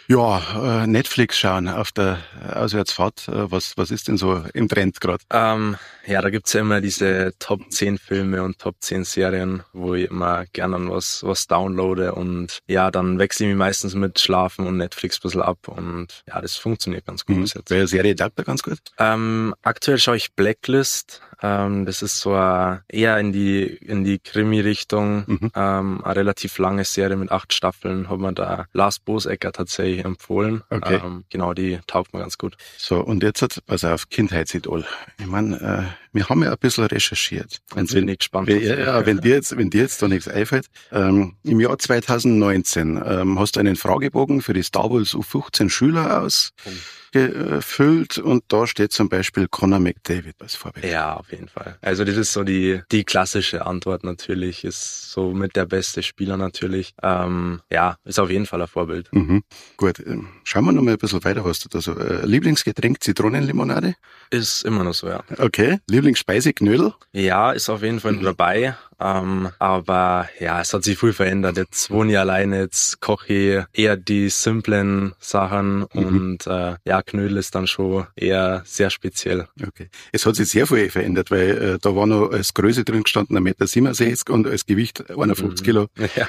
Ja, Netflix schauen auf der Auswärtsfahrt. Was ist denn so im Trend gerade? Ja, da gibt's ja immer diese Top 10 Filme und Top 10 Serien, wo ich immer gerne was downloade und ja, dann wechsle ich mich meistens mit Schlafen und Netflix ein bisschen ab und ja, das funktioniert ganz gut bis jetzt. Welche Serie taugt da ganz gut? Aktuell schaue ich Blacklist. Das ist so eher in die Krimi-Richtung. Eine relativ lange Serie mit 8 Staffeln, hat mir da Lars Bosecker tatsächlich empfohlen. Okay. Genau, die taugt mir ganz gut. So, und jetzt, pass auf, Kindheitsidol. Ich meine, wir haben ja ein bisschen recherchiert. Jetzt bin ich gespannt. Wenn dir jetzt da nichts einfällt. Im Jahr 2019 hast du einen Fragebogen für die Star Wars U15 Schüler ausgefüllt und da steht zum Beispiel Conor McDavid als Vorbild. Ja, auf jeden Fall. Also das ist so die klassische Antwort natürlich, ist so mit der beste Spieler natürlich. Ja, ist auf jeden Fall ein Vorbild. Gut, schauen wir noch mal ein bisschen weiter, was du da so. Lieblingsgetränk, Zitronenlimonade? Ist immer noch so, ja. Okay. Lieblingsspeise, Knödel? Ja, ist auf jeden Fall dabei. Aber ja, es hat sich viel verändert. Jetzt wohne ich alleine, jetzt koche ich eher die simplen Sachen und ja, Knödel ist dann schon eher sehr speziell. Okay. Es hat sich sehr viel verändert, weil da war noch als Größe drin gestanden 1,67 Meter und als Gewicht 51 Kilo. Ja.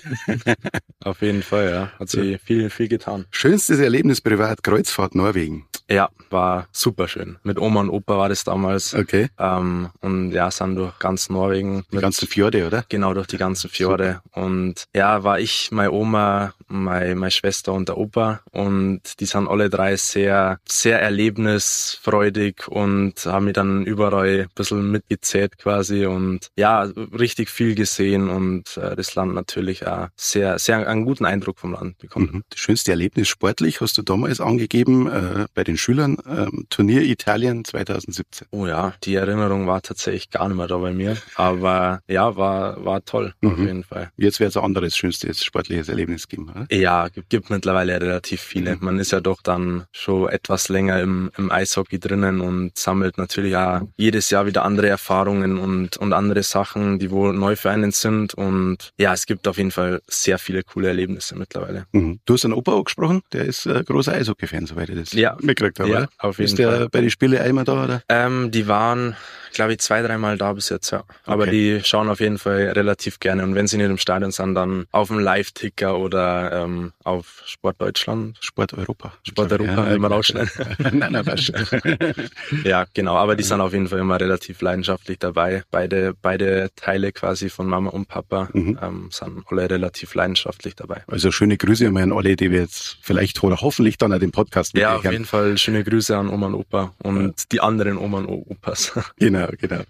Auf jeden Fall, ja. Hat sich viel getan. Schönstes Erlebnis privat, Kreuzfahrt Norwegen. Ja, war super schön. Mit Oma und Opa war das damals. Okay. Und ja, sind durch ganz Norwegen. Die ganzen Fjorde, oder? Genau, durch die ganzen Fjorde. Super. Und ja, war ich, meine Oma, meine Schwester und der Opa. Und die sind alle drei sehr, sehr erlebnisfreudig und haben mich dann überall ein bisschen mitgezählt quasi. Und ja, richtig viel gesehen und das Land natürlich auch sehr, sehr einen guten Eindruck vom Land bekommen. Das schönste Erlebnis sportlich hast du damals angegeben bei den Schülern, Turnier Italien 2017. Oh ja, die Erinnerung war tatsächlich gar nicht mehr da bei mir, aber ja, war toll, auf jeden Fall. Jetzt wäre es ein anderes schönstes sportliches Erlebnis geben, oder? Ja, gibt mittlerweile relativ viele. Man ist ja doch dann schon etwas länger im Eishockey drinnen und sammelt natürlich auch jedes Jahr wieder andere Erfahrungen und andere Sachen, die wohl neu für einen sind und ja, es gibt auf jeden Fall sehr viele coole Erlebnisse mittlerweile. Du hast einen Opa angesprochen, der ist ein großer Eishockey-Fan, soweit ich das mitgekriegt habe. Ja, auf jeden Fall. Ist der bei den Spielen einmal da, oder? Die waren, glaube ich, 2-3 Mal da bis jetzt, ja. Aber die schauen auf jeden Fall relativ gerne. Und wenn sie nicht im Stadion sind, dann auf dem Live-Ticker oder auf Sport Deutschland. Sport Europa. Sport Europa, wenn wir rausschneiden. Nein, passt. Ja, genau. Aber die sind auf jeden Fall immer relativ leidenschaftlich dabei. Beide Teile quasi von Mama und Papa sind alle relativ leidenschaftlich dabei. Also schöne Grüße an alle, die wir jetzt vielleicht oder hoffentlich dann auch den Podcast ja, auf jeden Fall schöne Grüße an Oma und Opa und die anderen Oma und Opas. Genau.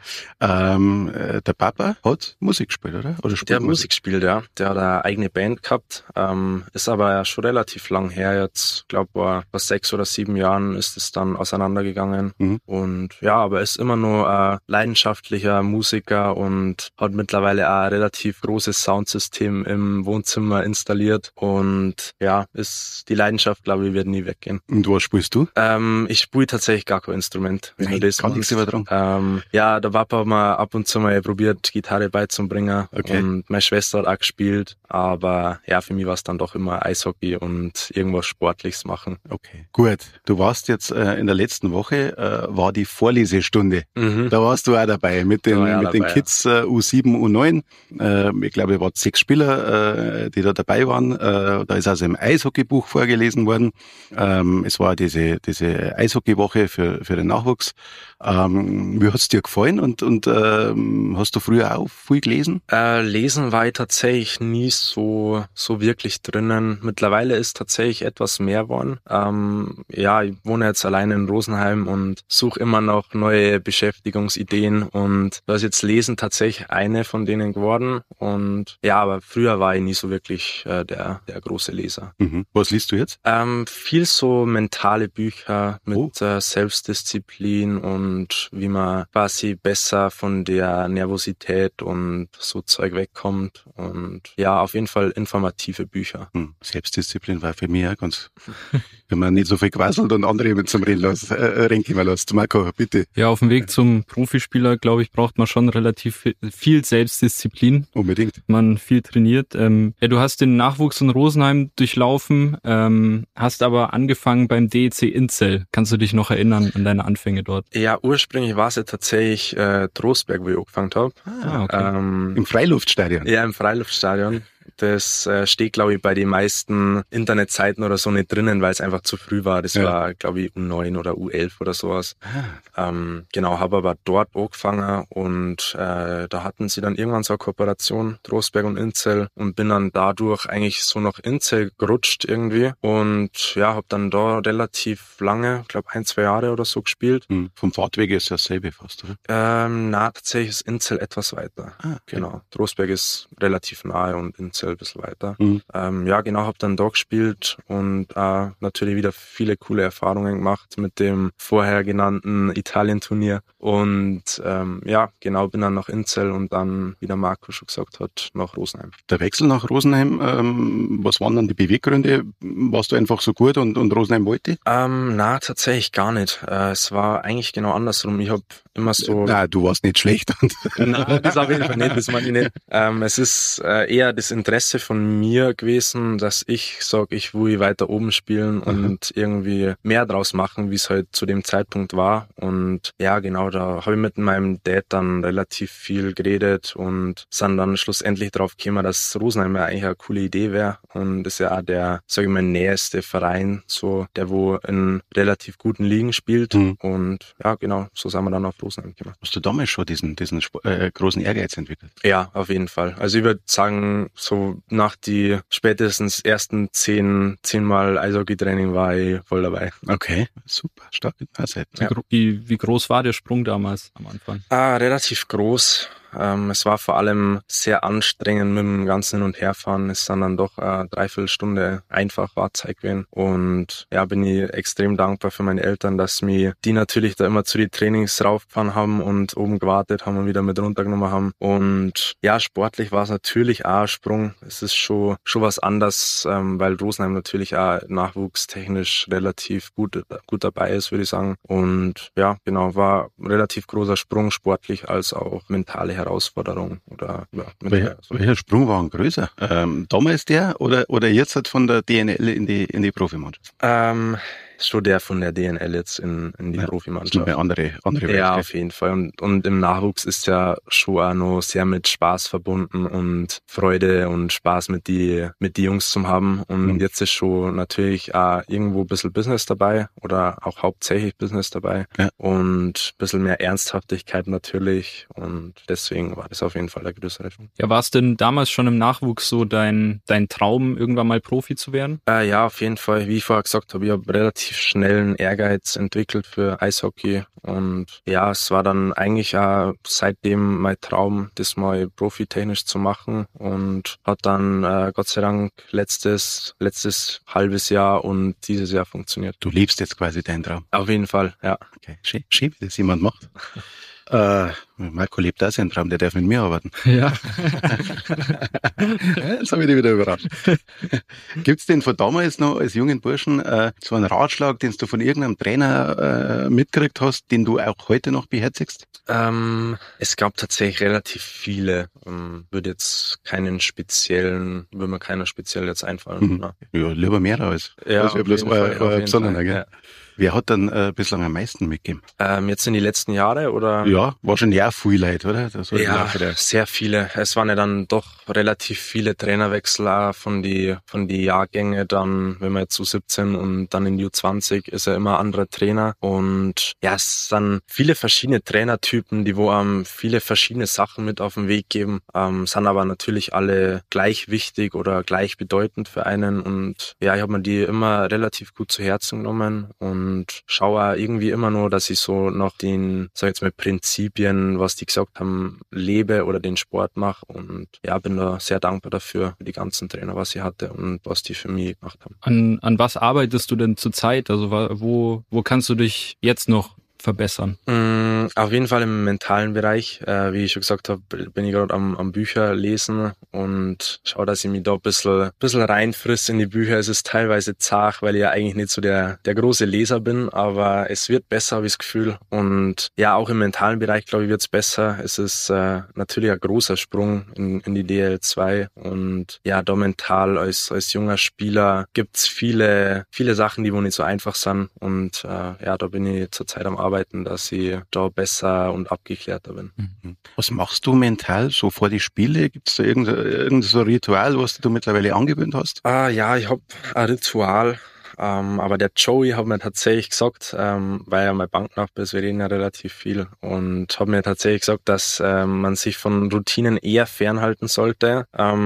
Der Papa hat Musik gespielt, oder? Der hat Musik gespielt, ja. Der hat eine eigene Band gehabt, ist aber ja schon relativ lang her jetzt. Ich glaube, vor 6 oder 7 Jahren ist es dann auseinandergegangen. Und ja, aber ist immer nur ein leidenschaftlicher Musiker und hat mittlerweile auch ein relativ großes Soundsystem im Wohnzimmer installiert. Und ja, die Leidenschaft, glaube ich, wird nie weggehen. Und was spielst du? Ich spiele tatsächlich gar kein Instrument. Nein, kann nichts übertragen. Ja, der Papa hat mal ab und zu mal probiert, Gitarre beizubringen. Und meine Schwester hat auch gespielt. Aber ja, für mich war es dann doch immer Eishockey und irgendwas Sportliches machen. Okay, gut. Du warst jetzt in der letzten Woche, war die Vorlesestunde. Da warst du auch dabei mit den Kids U7, U9. Ich glaube, es waren 6 Spieler, die da dabei waren. Da ist also im Eishockeybuch vorgelesen worden. Es war diese Eishockeywoche für den Nachwuchs. Wie hat's dir gefallen und hast du früher auch viel gelesen? Lesen war ich tatsächlich nie so wirklich drinnen. Mittlerweile ist tatsächlich etwas mehr geworden. Ja, ich wohne jetzt alleine in Rosenheim und suche immer noch neue Beschäftigungsideen und da ist jetzt Lesen tatsächlich eine von denen geworden und ja, aber früher war ich nie so wirklich der große Leser. Was liest du jetzt? Viel so mentale Bücher mit Selbstdisziplin und wie man quasi besser von der Nervosität und so Zeug wegkommt und ja, auf jeden Fall informative Bücher. Bücher. Selbstdisziplin war für mich auch ganz, wenn man nicht so viel quasselt und andere mit zum Rennen kommen lässt. Marco, bitte. Ja, auf dem Weg zum Profispieler, glaube ich, braucht man schon relativ viel Selbstdisziplin. Unbedingt. Man viel trainiert. Du hast den Nachwuchs in Rosenheim durchlaufen, hast aber angefangen beim DEC Inzell. Kannst du dich noch erinnern an deine Anfänge dort? Ja, ursprünglich war es ja tatsächlich Trostberg, wo ich angefangen habe. Okay. Im Freiluftstadion? Ja, im Freiluftstadion. Das steht, glaube ich, bei den meisten Internetseiten oder so nicht drinnen, weil es einfach zu früh war. Das war, glaube ich, U9 oder U11 oder sowas. Genau, habe aber dort angefangen und da hatten sie dann irgendwann so eine Kooperation, Trostberg und Inzell, und bin dann dadurch eigentlich so nach Inzell gerutscht irgendwie und ja, habe dann da relativ lange, glaube 1-2 Jahre oder so gespielt. Vom Fahrtweg ist dasselbe fast, oder? Na, tatsächlich ist Inzell etwas weiter. Okay. Genau, Trostberg ist relativ nahe und Inzell ein bisschen weiter. Ja, genau, habe dann da gespielt und natürlich wieder viele coole Erfahrungen gemacht mit dem vorher genannten Italien-Turnier und ja, genau, bin dann nach Inzell und dann, wie der Marco schon gesagt hat, nach Rosenheim. Der Wechsel nach Rosenheim, was waren dann die Beweggründe? Warst du einfach so gut und Rosenheim wollte? Na, tatsächlich gar nicht. Es war eigentlich genau andersrum. Ich habe immer so... Na, du warst nicht schlecht. Nein, das auf jeden Fall nicht, das meine ich nicht. Es ist eher das Interesse von mir gewesen, dass ich sage, ich will weiter oben spielen und irgendwie mehr draus machen, wie es halt zu dem Zeitpunkt war. Und ja, genau, da habe ich mit meinem Dad dann relativ viel geredet und sind dann schlussendlich drauf gekommen, dass Rosenheim ja eigentlich eine coole Idee wäre. Und das ist ja auch der, sage ich mal, nächste Verein, so der wo in relativ guten Ligen spielt. Und ja, genau, so sind wir dann auf Rosenheim gekommen. Hast du damals schon diesen großen Ehrgeiz entwickelt? Ja, auf jeden Fall. Also ich würde sagen, so nach die spätestens ersten 10 Mal Eishockey-Training war ich voll dabei. Okay, super, starke Phase. Ja. Wie groß war der Sprung damals am Anfang? Relativ groß. Es war vor allem sehr anstrengend mit dem ganzen Hin- und Herfahren. Es ist dann doch eine Dreiviertelstunde einfach Fahrzeit gewesen. Und ja, bin ich extrem dankbar für meine Eltern, dass mir die natürlich da immer zu den Trainings raufgefahren haben und oben gewartet haben und wieder mit runtergenommen haben. Und ja, sportlich war es natürlich auch ein Sprung. Es ist schon was anderes, weil Rosenheim natürlich auch nachwuchstechnisch relativ gut dabei ist, würde ich sagen. Und ja, genau, war ein relativ großer Sprung, sportlich als auch mentale Herausforderung. Oder ja, welcher Sprung war ein größer? Damals der oder jetzt halt von der DNL in die Profimannschaft? Schon der von der DNL jetzt in die Profimannschaft. Eine andere Welt. Ja, auf jeden Fall. Und im Nachwuchs ist ja schon auch noch sehr mit Spaß verbunden und Freude und Spaß mit die Jungs zu haben. Und jetzt ist schon natürlich auch irgendwo ein bisschen Business dabei oder auch hauptsächlich Business dabei. Ja. Und ein bisschen mehr Ernsthaftigkeit natürlich. Und deswegen war das auf jeden Fall der größere Sprung. Ja, war es denn damals schon im Nachwuchs so dein Traum, irgendwann mal Profi zu werden? Ja, auf jeden Fall. Wie ich vorher gesagt habe, ich habe relativ schnellen Ehrgeiz entwickelt für Eishockey und ja, es war dann eigentlich auch seitdem mein Traum, das mal profitechnisch zu machen und hat dann Gott sei Dank letztes halbes Jahr und dieses Jahr funktioniert. Du lebst jetzt quasi deinen Traum? Auf jeden Fall, ja. Okay, schön, wie das jemand macht. Marco lebt auch seinen Traum, der darf mit mir arbeiten. Ja. Jetzt habe ich dich wieder überrascht. Gibt's denn von damals noch als jungen Burschen so einen Ratschlag, den du von irgendeinem Trainer mitgekriegt hast, den du auch heute noch beherzigst? Es gab tatsächlich relativ viele. Würde mir keiner speziell jetzt einfallen. Ja, lieber mehr als bloß besonders. Ja. Wer hat dann bislang am meisten mitgegeben? Jetzt in die letzten Jahre, oder? Ja, wahrscheinlich auch viel Leute, oder? Ja, sehr viele. Es waren ja dann doch relativ viele Trainerwechsel auch von die Jahrgänge dann, wenn man jetzt zu 17 und dann in U20 ist ja immer ein anderer Trainer. Und ja, es sind viele verschiedene Trainertypen, die wo viele verschiedene Sachen mit auf den Weg geben, sind aber natürlich alle gleich wichtig oder gleich bedeutend für einen. Und ja, ich habe mir die immer relativ gut zu Herzen genommen und schaue irgendwie immer nur, dass ich so nach den, sag ich jetzt mal, Prinzipien, was die gesagt haben, lebe oder den Sport mache. Und ja, bin da sehr dankbar dafür, für die ganzen Trainer, was ich hatte und was die für mich gemacht haben. An was arbeitest du denn zurzeit? Also wo kannst du dich jetzt noch verbessern? Auf jeden Fall im mentalen Bereich. Wie ich schon gesagt habe, bin ich gerade am Bücher lesen und schaue, dass ich mich da ein bisschen reinfriss in die Bücher. Es ist teilweise zart, weil ich ja eigentlich nicht so der große Leser bin, aber es wird besser, habe ich das Gefühl. Und ja, auch im mentalen Bereich, glaube ich, wird es besser. Es ist natürlich ein großer Sprung in die DL2 und ja, da mental als junger Spieler gibt's viele Sachen, die wo nicht so einfach sind und ja, da bin ich zurzeit am Arbeiten, dass ich da besser und abgeklärter bin. Was machst du mental so vor die Spiele? Gibt's da irgendein so Ritual, was du mittlerweile angewöhnt hast? Ja, ich habe ein Ritual. Aber der Joey hat mir tatsächlich gesagt, weil er mein Banknachbar ist, wir reden ja relativ viel, und hat mir tatsächlich gesagt, dass man sich von Routinen eher fernhalten sollte,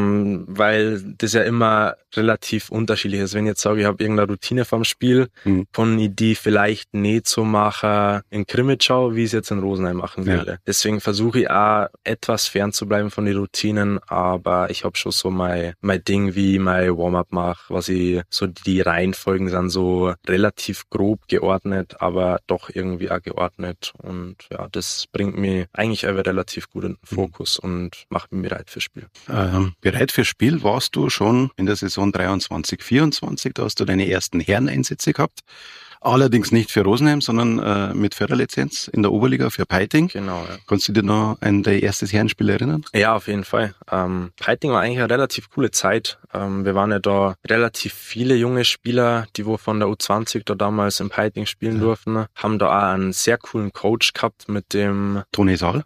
weil das ja immer relativ unterschiedlich ist. Wenn ich jetzt sage, ich habe irgendeine Routine vom Spiel, kann ich die vielleicht nicht so machen in Krimitschau, wie ich es jetzt in Rosenheim machen würde. Ja. Deswegen versuche ich auch etwas fern zu bleiben von den Routinen, aber ich habe schon so mein Ding, wie ich mein Warm-up mache, was ich so die Reihenfolgen sind so relativ grob geordnet, aber doch irgendwie auch geordnet. Und ja, das bringt mich eigentlich auch relativ gut in den Fokus und macht mich bereit fürs Spiel. Bereit fürs Spiel warst du schon in der Saison 23/24. Da hast du deine ersten Herreneinsätze gehabt. Allerdings nicht für Rosenheim, sondern mit Förderlizenz in der Oberliga für Peiting. Genau, ja. Kannst du dir noch an dein erstes Herrenspiel erinnern? Ja, auf jeden Fall. Peiting war eigentlich eine relativ coole Zeit. Wir waren ja da relativ viele junge Spieler, die wo von der U20 da damals in Peiting spielen durften. Haben da auch einen sehr coolen Coach gehabt mit dem... Toni Saal?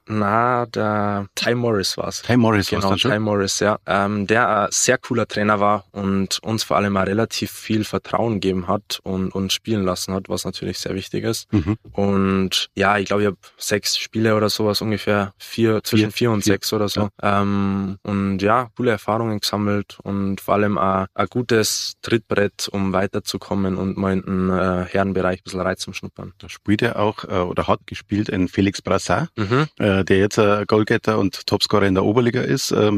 Der Ty Morris war's. Ty Morris war's dann schon? Ty Morris, ja. Der ein sehr cooler Trainer war und uns vor allem auch relativ viel Vertrauen gegeben hat und uns spielen lassen hat, was natürlich sehr wichtig ist. Und ja, ich glaube, ich habe 6 Spiele oder sowas ungefähr, zwischen 4 und 6 oder so. Ja. Und ja, coole Erfahrungen gesammelt und vor allem ein gutes Trittbrett, um weiterzukommen und mal in den Herrenbereich ein bisschen Reiz zum Schnuppern. Da spielt er auch oder hat gespielt ein Felix Brassard, der jetzt Goalgetter und Topscorer in der Oberliga ist. Ja.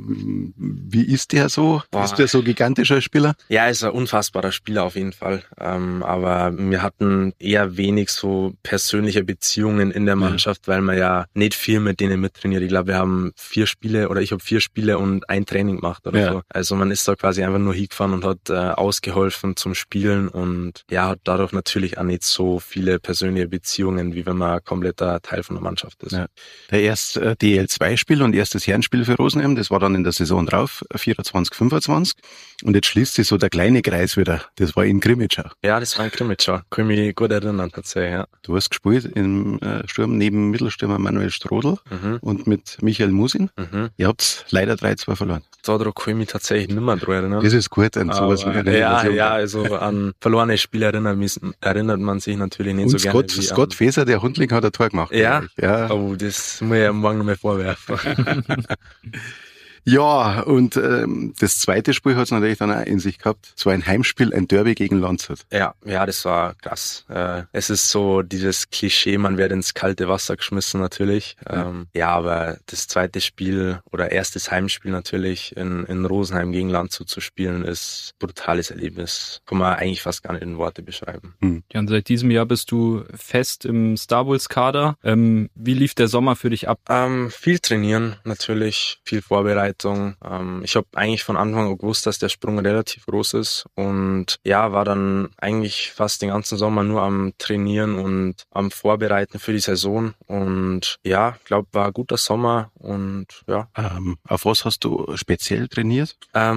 Wie ist der so? Ist der so gigantischer Spieler? Ja, er ist ein unfassbarer Spieler auf jeden Fall. Aber wir hatten eher wenig so persönliche Beziehungen in der Mannschaft, weil man ja nicht viel mit denen mittrainiert. Ich glaube, wir haben 4 Spiele oder ich habe 4 Spiele und ein Training gemacht oder so. Also man ist da quasi einfach nur hingefahren und hat ausgeholfen zum Spielen und ja, hat dadurch natürlich auch nicht so viele persönliche Beziehungen, wie wenn man ein kompletter Teil von der Mannschaft ist. Ja. Der erste DL2-Spiel und erstes Herrenspiel für Rosenheim, das war dann in der Saison drauf, 24/25. Und jetzt schließt sich so der kleine Kreis wieder. Das war in Krimitschau. Ja, das war in Krimitschau. Kann ich mich gut erinnern tatsächlich, ja. Du hast gespielt im Sturm neben Mittelstürmer Manuel Strodl und mit Michael Musin. Ihr habt leider 3-2 verloren. Daran kann ich mich tatsächlich nicht mehr dran erinnern. Das ist gut, an sowas. Also an verlorene Spiele erinnert man sich natürlich nicht so gerne. Scott Feser, der Hundling, hat ein Tor gemacht. Ja? Oh, das muss ich am Morgen noch mal vorwerfen. Ja, und das zweite Spiel hat es natürlich dann auch in sich gehabt. Es war ein Heimspiel, ein Derby gegen Landshut. Ja, das war krass. Es ist so dieses Klischee, man wird ins kalte Wasser geschmissen natürlich. Aber das zweite Spiel oder erstes Heimspiel natürlich in Rosenheim gegen Landshut zu spielen, ist ein brutales Erlebnis. Kann man eigentlich fast gar nicht in Worte beschreiben. Ja, und seit diesem Jahr bist du fest im Star Bulls Kader. Wie lief der Sommer für dich ab? Viel trainieren natürlich, viel Vorbereitung. Ich habe eigentlich von Anfang an gewusst, dass der Sprung relativ groß ist und ja, war dann eigentlich fast den ganzen Sommer nur am Trainieren und am Vorbereiten für die Saison und ja, glaube, war ein guter Sommer und ja. Auf was hast du speziell trainiert?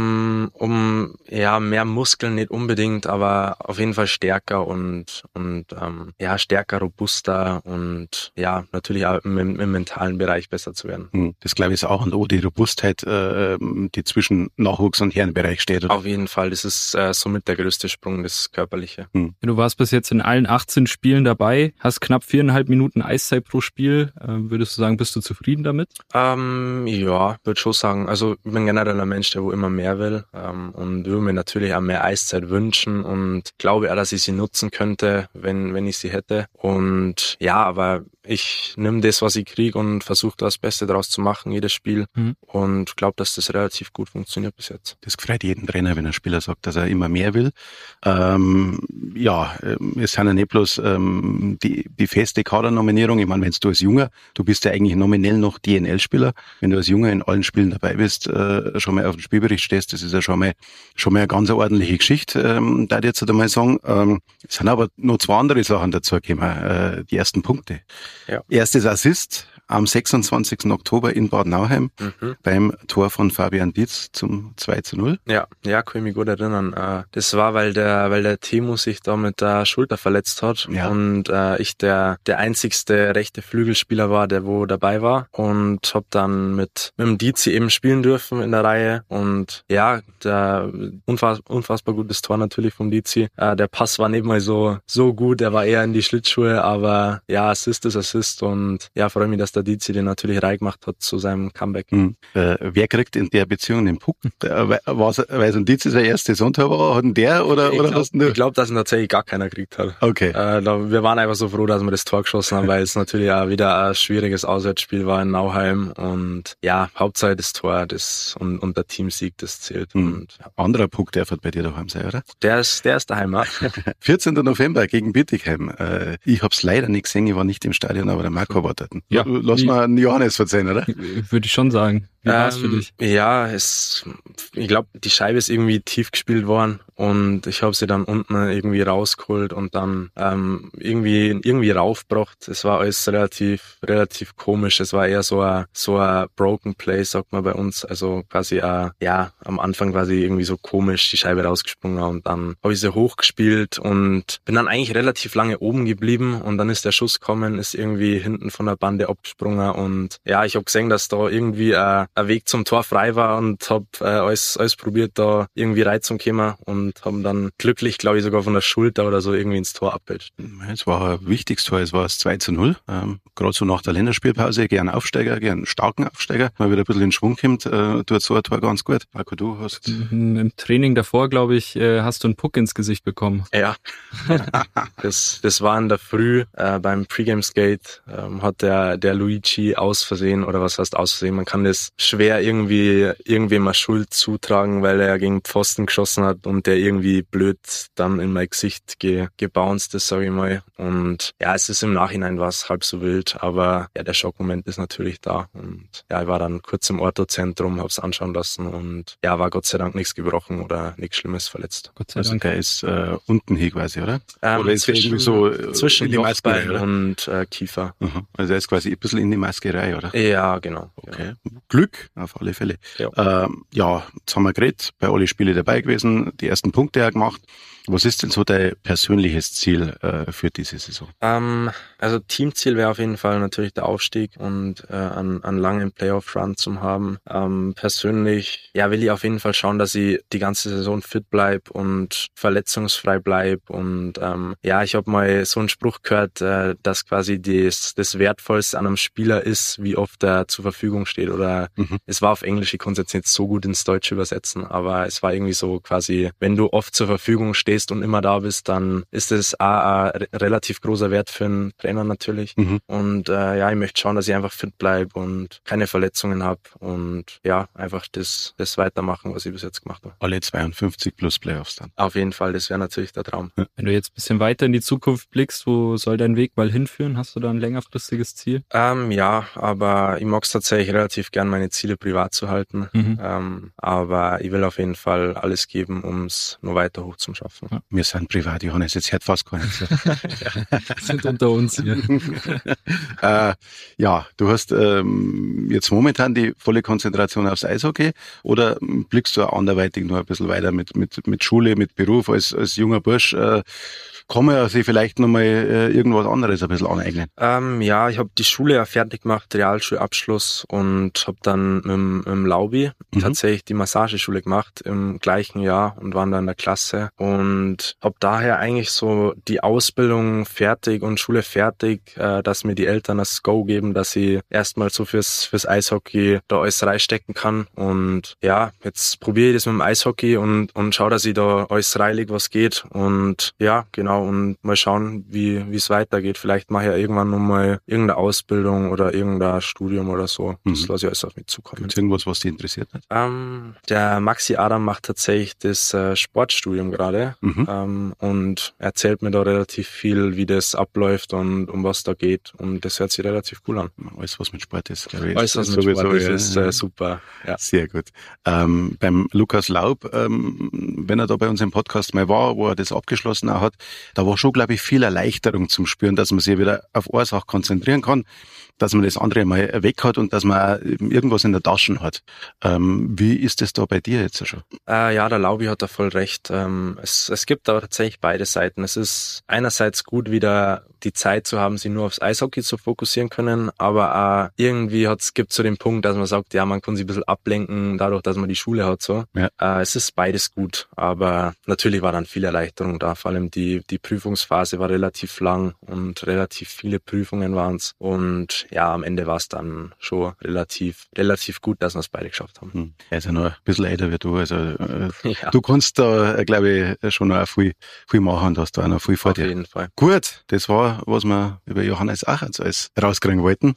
Mehr Muskeln nicht unbedingt, aber auf jeden Fall stärker und stärker, robuster und ja, natürlich auch im mentalen Bereich besser zu werden. Das glaube ich ist auch die Robustheit, die zwischen Nachwuchs- und Herrenbereich steht. Oder? Auf jeden Fall, das ist somit der größte Sprung, das Körperliche. Du warst bis jetzt in allen 18 Spielen dabei, hast knapp 4,5 Minuten Eiszeit pro Spiel. Würdest du sagen, bist du zufrieden damit? Ja, würde schon sagen. Also ich bin generell ein Mensch, der wo immer mehr will und würde mir natürlich auch mehr Eiszeit wünschen und glaube auch, dass ich sie nutzen könnte, wenn ich sie hätte. Und ja, aber ich nehme das, was ich kriege und versuche das Beste daraus zu machen, jedes Spiel. Und glaube, dass das relativ gut funktioniert bis jetzt. Das gefreut jeden Trainer, wenn ein Spieler sagt, dass er immer mehr will. Es sind ja nicht bloß die feste Kadernominierung. Ich meine, wenn du als Junger, du bist ja eigentlich nominell noch DNL-Spieler, wenn du als Junger in allen Spielen dabei bist, schon mal auf dem Spielbericht stehst, das ist ja schon mal eine ganz ordentliche Geschichte, da ich jetzt einmal sagen. Es sind aber noch 2 andere Sachen dazu gekommen. Die ersten Punkte. Ja. Erstes Assist am 26. Oktober in Bad Nauheim beim Tor von Fabian Dietz zum 2:0. Ja, kann ich mich gut erinnern. Das war, weil der Timo sich da mit der Schulter verletzt hat und ich der einzigste rechte Flügelspieler war, der wo dabei war, und hab dann mit dem Dietz eben spielen dürfen in der Reihe, und ja, der unfassbar gutes Tor natürlich vom Dietz. Der Pass war nicht mal so gut, der war eher in die Schlittschuhe, aber ja, Assist ist Assist, und ja, freue mich, dass der Dietz den natürlich reingemacht hat zu seinem Comeback. Wer kriegt in der Beziehung den Puck? Weil so ein Dietz der erste Sonntag war, hat denn der oder hast du? Ich glaube, dass ihn tatsächlich gar keiner gekriegt hat. Okay. Wir waren einfach so froh, dass wir das Tor geschossen haben, weil es natürlich auch wieder ein schwieriges Auswärtsspiel war in Nauheim, und ja, Hauptsache das Tor, und der Teamsieg, das zählt. Und anderer Puck, der wird bei dir daheim sein, oder? Der ist daheim, ja. 14. November gegen Bietigheim. Ich hab's leider nicht gesehen, ich war nicht im Stadion, aber der Marco war dort. Ja. Lass mal einen Johannes erzählen, oder? Würde ich schon sagen. Wie war's für dich? Ja, ich glaube, die Scheibe ist irgendwie tief gespielt worden, und ich habe sie dann unten irgendwie rausgeholt und dann irgendwie raufgebracht. Es war alles relativ komisch. Es war eher so ein Broken Play, sagt man bei uns. Also quasi am Anfang quasi irgendwie so komisch die Scheibe rausgesprungen, und dann habe ich sie hochgespielt und bin dann eigentlich relativ lange oben geblieben, und dann ist der Schuss gekommen, ist irgendwie hinten von der Bande abgesprungen, und ja, ich habe gesehen, dass da irgendwie ein Weg zum Tor frei war, und habe alles probiert, da irgendwie reinzukommen, und haben dann glücklich, glaube ich, sogar von der Schulter oder so irgendwie ins Tor abgefälscht. Es war ein wichtiges Tor, es war das 2:0. Gerade so nach der Länderspielpause, gern Aufsteiger, gern starken Aufsteiger, mal wieder ein bisschen in Schwung kommt, tut so ein Tor ganz gut. Marco, du hast... Im Training davor, glaube ich, hast du einen Puck ins Gesicht bekommen. Ja. Das war in der Früh beim Pre-Game-Skate, hat der Luigi aus Versehen, oder was heißt aus Versehen, man kann das schwer irgendwem mal Schuld zutragen, weil er gegen Pfosten geschossen hat und der irgendwie blöd dann in mein Gesicht gebounced ist, sage ich mal. Und ja, es ist im Nachhinein was halb so wild, aber ja, der Schockmoment ist natürlich da. Und ja, ich war dann kurz im Orthozentrum, hab's anschauen lassen, und ja, war Gott sei Dank nichts gebrochen oder nichts Schlimmes verletzt. Gott sei Dank. Der ist unten hier quasi, oder? Oder ist irgendwie so zwischen Jochbein und Kiefer. Also er ist quasi ein bisschen in die Maskerei, oder? Ja, genau. Okay. Ja. Glück, auf alle Fälle. Ja, jetzt haben wir geredet, bei alle Spiele dabei gewesen, die ersten Punkte gemacht. Was ist denn so dein persönliches Ziel für diese Saison? Also Teamziel wäre auf jeden Fall natürlich der Aufstieg und einen langen Playoff-Run zu haben. Persönlich will ich auf jeden Fall schauen, dass ich die ganze Saison fit bleibe und verletzungsfrei bleibe. Und ich habe mal so einen Spruch gehört, dass quasi das Wertvollste an einem Spieler ist, wie oft er zur Verfügung steht. Oder es war auf Englisch, ich konnte es jetzt nicht so gut ins Deutsche übersetzen, aber es war irgendwie so quasi, wenn du oft zur Verfügung stehst und immer da bist, dann ist es ein relativ großer Wert für einen Trainer natürlich. Und ich möchte schauen, dass ich einfach fit bleibe und keine Verletzungen habe und einfach das weitermachen, was ich bis jetzt gemacht habe. Alle 52 plus Playoffs dann. Auf jeden Fall, das wäre natürlich der Traum. Wenn du jetzt ein bisschen weiter in die Zukunft blickst, wo soll dein Weg mal hinführen? Hast du da ein längerfristiges Ziel? Aber ich mag es tatsächlich relativ gern, meine Ziele privat zu halten. Aber ich will auf jeden Fall alles geben, um es noch weiter hoch zu schaffen. Ja. Wir sind privat, Johannes, jetzt hört fast gar nichts. Sind unter uns hier. Du hast jetzt momentan die volle Konzentration aufs Eishockey, oder blickst du anderweitig noch ein bisschen weiter mit Schule, mit Beruf als junger Bursch? Kann man sich vielleicht nochmal irgendwas anderes ein bisschen aneignen? Ich habe die Schule fertig gemacht, Realschulabschluss, und habe dann mit dem Laubi tatsächlich die Massageschule gemacht im gleichen Jahr und war dann in der Klasse und habe daher eigentlich so die Ausbildung fertig und Schule fertig, dass mir die Eltern das Go geben, dass ich erstmal so fürs Eishockey da alles reinstecken kann. Und jetzt probiere ich das mit dem Eishockey und schaue, dass ich da alles reinlege, was geht. Und genau, Genau, und mal schauen, wie es weitergeht. Vielleicht mache ich ja irgendwann nochmal irgendeine Ausbildung oder irgendein Studium oder so. Das lasse ich alles auf mich zukommen. Gibt's irgendwas, was dich interessiert hat? Der Maxi Adam macht tatsächlich das Sportstudium gerade und erzählt mir da relativ viel, wie das abläuft und um was da geht. Und das hört sich relativ cool an. Alles, was mit Sport ist, glaube ich. Alles, was mit Sport ist super. Ja. Sehr gut. Beim Lukas Laub, wenn er da bei uns im Podcast mal war, wo er das abgeschlossen auch hat, da war schon, glaube ich, viel Erleichterung zum Spüren, dass man sich wieder auf eine Sache konzentrieren kann, dass man das andere mal weg hat und dass man irgendwas in der Tasche hat. Wie ist das da bei dir jetzt schon? Ja, der Laubi hat da voll recht. Es gibt aber tatsächlich beide Seiten. Es ist einerseits gut, wieder die Zeit zu haben, sich nur aufs Eishockey zu fokussieren können, aber irgendwie gibt es so den Punkt, dass man sagt, ja, man kann sich ein bisschen ablenken, dadurch, dass man die Schule hat. So. Ja. Es ist beides gut, aber natürlich war dann viel Erleichterung da. Vor allem die Prüfungsphase war relativ lang und relativ viele Prüfungen waren es. Und ja, am Ende war es dann schon relativ gut, dass wir es beide geschafft haben. Er ist ja noch ein bisschen älter wie du, also du kannst da, glaube ich, schon noch viel machen und hast da auch noch viel vor dir. Auf jeden Fall. Gut, das war, was wir über Johannes Achatz alles rauskriegen wollten.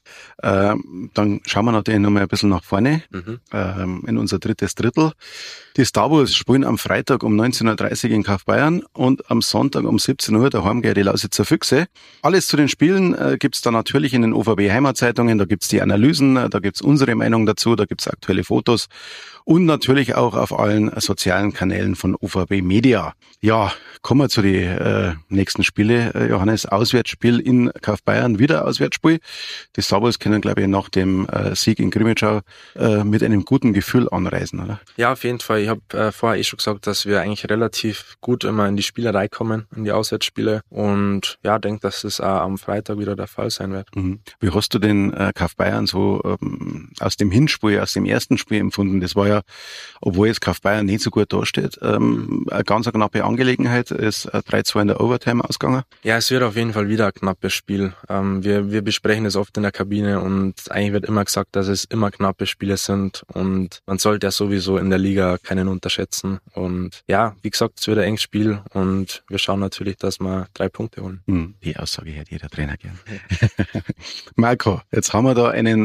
Dann schauen wir natürlich noch mal ein bisschen nach vorne in unser drittes Drittel. Die Star Wars spielen am Freitag um 19.30 Uhr in Kaufbayern und am Sonntag um 17 Uhr daheim gegen die Lausitzer Füchse. Alles zu den Spielen gibt's da natürlich in den OVB Heimatzeitungen, da gibt's die Analysen, da gibt's unsere Meinung dazu, da gibt's aktuelle Fotos und natürlich auch auf allen sozialen Kanälen von OVB Media. Ja, kommen wir zu den nächsten Spiele. Johannes, Auswärtsspiel in Kaufbayern, wieder Auswärtsspiel. Die Star Wars können, glaube ich, nach dem Sieg in Grimmitschau mit einem guten Gefühl anreisen, oder? Ja, auf jeden Fall. Ich habe vorher schon gesagt, dass wir eigentlich relativ gut immer in die Spielerei kommen, in die Auswärtsspiele. Und ja, denke, dass das auch am Freitag wieder der Fall sein wird. Wie hast du den Kaufbayern so aus dem Hinspiel, aus dem ersten Spiel empfunden? Das war ja, obwohl jetzt Kaufbayern nicht so gut dasteht, eine ganz knappe Angelegenheit. Es ist 3-2 in der Overtime ausgegangen. Ja, es wird auf jeden Fall wieder ein knappes Spiel. Wir besprechen es oft in der Kabine und eigentlich wird immer gesagt, dass es immer knappe Spiele sind und man sollte ja sowieso in der Liga keinen unterschätzen. Und ja, wie gesagt, es wird ein enges Spiel und wir schauen natürlich, dass wir 3 Punkte holen. Die Aussage hört jeder Trainer gern. Marco, jetzt haben wir da einen,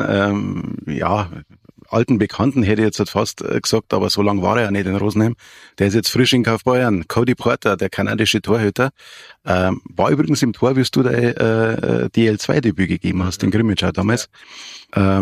alten Bekannten, hätte ich jetzt fast gesagt, aber so lange war er ja nicht in Rosenheim. Der ist jetzt frisch in Kaufbayern. Cody Porter, der kanadische Torhüter, war übrigens im Tor, wie du dein DL2-Debüt gegeben hast, in Grimmitschau damals. Er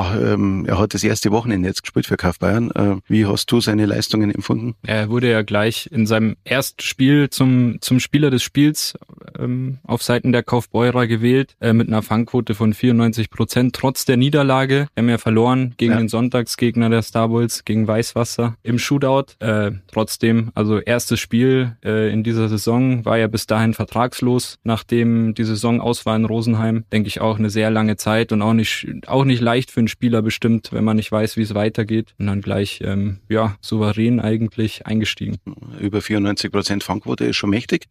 hat das erste Wochenende jetzt gespielt für Kaufbayern. Wie hast du seine Leistungen empfunden? Er wurde ja gleich in seinem ersten Spiel zum Spieler des Spiels auf Seiten der Kaufbeurer gewählt, mit einer Fangquote von 94%, trotz der Niederlage. Wir haben ja verloren gegen den Sonntagsgegner der Star Wars, gegen Weißwasser im Shootout. Trotzdem, also erstes Spiel in dieser Saison, war ja bis dahin vertragslos, nachdem die Saison aus war in Rosenheim. Denke ich auch eine sehr lange Zeit und auch nicht leicht für einen Spieler bestimmt, wenn man nicht weiß, wie es weitergeht. Und dann gleich, souverän eigentlich eingestiegen. Über 94% Fangquote ist schon mächtig.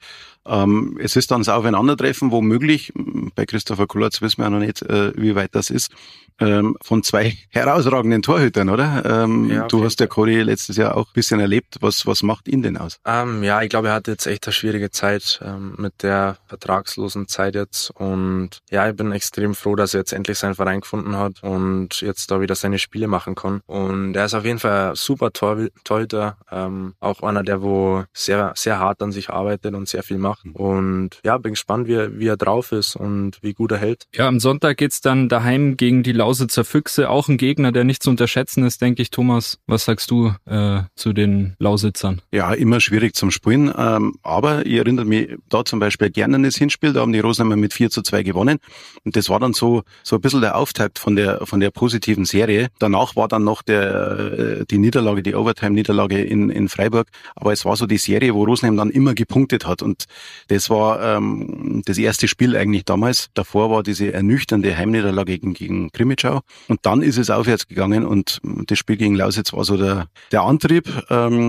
Es ist dann das Aufeinandertreffen, womöglich, bei Christopher Kullatz wissen wir ja noch nicht, wie weit das ist, von 2 herausragenden Torhütern, oder? Du hast ja Cody letztes Jahr auch ein bisschen erlebt. Was macht ihn denn aus? Ich glaube, er hatte jetzt echt eine schwierige Zeit mit der vertragslosen Zeit jetzt. Und ja, ich bin extrem froh, dass er jetzt endlich seinen Verein gefunden hat und jetzt da wieder seine Spiele machen kann. Und er ist auf jeden Fall ein super Torhüter. Auch einer, der wo sehr, sehr hart an sich arbeitet und sehr viel macht. Und ja, bin gespannt, wie er drauf ist und wie gut er hält. Ja, am Sonntag geht's dann daheim gegen die Lausitzer Füchse. Auch ein Gegner, der nicht zu unterschätzen ist, denke ich. Thomas, was sagst du zu den Lausitzern? Ja, immer schwierig zum Spielen. Aber ich erinnere mich da zum Beispiel gerne an das Hinspiel. Da haben die Rosenheimer mit 4-2 gewonnen. Und das war dann so ein bisschen der Auftakt von der positiven Serie. Danach war dann noch die Niederlage, die Overtime-Niederlage in Freiburg. Aber es war so die Serie, wo Rosenheim dann immer gepunktet hat. Und das war das erste Spiel eigentlich damals. Davor war diese ernüchternde Heimniederlage gegen Grimmitschau. Und dann ist es aufwärts gegangen und das Spiel gegen Lausitz war so der Antrieb.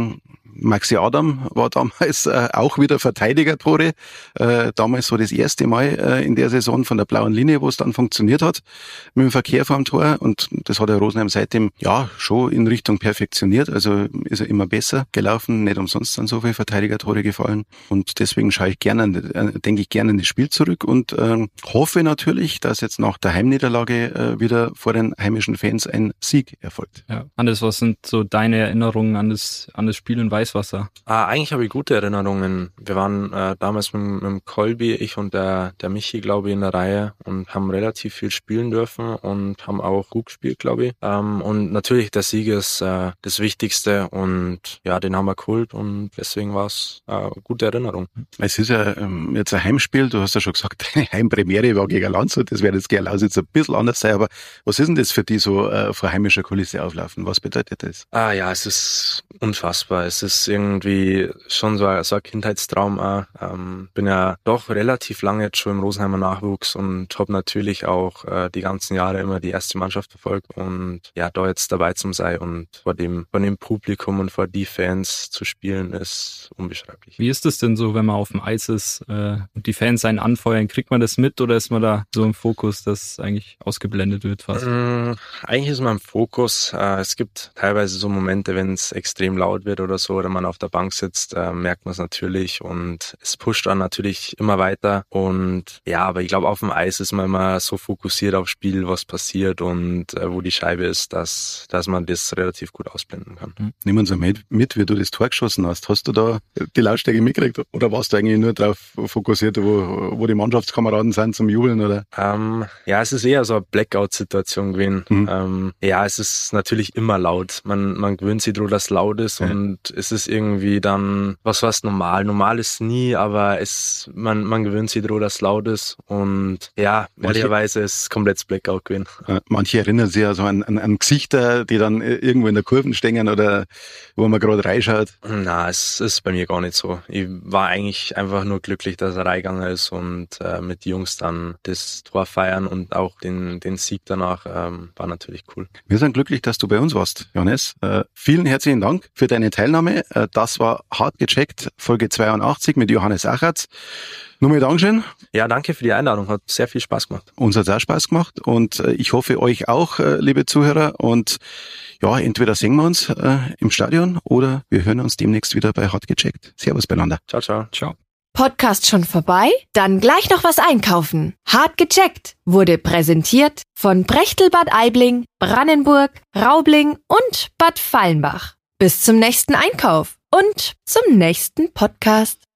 Maxi Adam war damals auch wieder Verteidiger-Tore. Damals so das erste Mal in der Saison von der blauen Linie, wo es dann funktioniert hat mit dem Verkehr vorm Tor. Und das hat der Rosenheim seitdem ja schon in Richtung perfektioniert. Also ist er immer besser gelaufen. Nicht umsonst sind so viele Verteidiger-Tore gefallen. Und deswegen schaue ich gerne, denke ich gerne in das Spiel zurück und hoffe natürlich, dass jetzt nach der Heimniederlage wieder vor den heimischen Fans ein Sieg erfolgt. Ja. Hannes, was sind so deine Erinnerungen an das Spiel in Weißwasser? Eigentlich habe ich gute Erinnerungen. Wir waren damals mit dem Kolbi, ich und der Michi, glaube ich, in der Reihe und haben relativ viel spielen dürfen und haben auch gut gespielt, glaube ich. Und natürlich der Sieg ist das Wichtigste und ja, den haben wir geholt und deswegen war es gute Erinnerung. Es ist ja jetzt ein Heimspiel, du hast ja schon gesagt, deine Heimpremiere war gegen Landshut, das wird jetzt gegen Lausitz ein bisschen anders sein, aber was ist denn das für die so vor heimischer Kulisse auflaufen? Was bedeutet das? Ja, es ist unfassbar. Es ist irgendwie schon so ein Kindheitstraum auch. Bin ja doch relativ lange jetzt schon im Rosenheimer Nachwuchs und habe natürlich auch die ganzen Jahre immer die erste Mannschaft verfolgt und ja, da jetzt dabei zu sein und vor dem Publikum und vor die Fans zu spielen, ist unbeschreiblich. Wie ist es denn so, wenn man auf dem Eis ist und die Fans einen anfeuern? Kriegt man das mit oder ist man da so im Fokus, dass eigentlich ausgeblendet wird fast? Eigentlich ist man im Fokus. Es gibt teilweise so Momente, wenn es extrem laut wird oder so oder man auf der Bank sitzt, merkt man es natürlich und es pusht dann natürlich immer weiter und ja, aber ich glaube, auf dem Eis ist man immer so fokussiert aufs Spiel, was passiert und wo die Scheibe ist, dass man das relativ gut ausblenden kann. Nimm uns mal mit, wie du das Tor geschossen hast. Hast du da die Lautstärke mitgekriegt oder warst du eigentlich nur darauf fokussiert, wo die Mannschaftskameraden sind zum Jubeln? Oder? Ja, es ist eher so eine Blackout-Situation gewesen. Ja, es ist natürlich immer laut. Man gewöhnt sich daran, dass es laut ist und es ist irgendwie dann was normal. Normal ist nie, aber man gewöhnt sich daran, dass es laut ist und ja, ehrlicherweise ist es komplett Blackout gewesen. Manche erinnern sich ja so an Gesichter, die dann irgendwo in der Kurve stehen oder wo man gerade reinschaut. Na, es ist bei mir gar nicht so. Ich war eigentlich einfach nur glücklich, dass er reingegangen ist und mit den Jungs dann das Tor feiern und auch den Sieg danach war natürlich cool. Wir sind glücklich, dass du bei uns warst, Johannes. Vielen herzlichen Dank für deine Teilnahme. Das war Hart gecheckt, Folge 82 mit Johannes Achatz. Nochmal Dankeschön. Ja, danke für die Einladung. Hat sehr viel Spaß gemacht. Uns hat es auch Spaß gemacht und ich hoffe euch auch, liebe Zuhörer. Und ja, entweder sehen wir uns im Stadion oder wir hören uns demnächst wieder bei Hart gecheckt. Servus beieinander. Ciao, ciao. Ciao. Podcast schon vorbei? Dann gleich noch was einkaufen. Hart gecheckt wurde präsentiert von Brechtel Bad Aibling, Brannenburg, Raubling und Bad Fallenbach. Bis zum nächsten Einkauf und zum nächsten Podcast.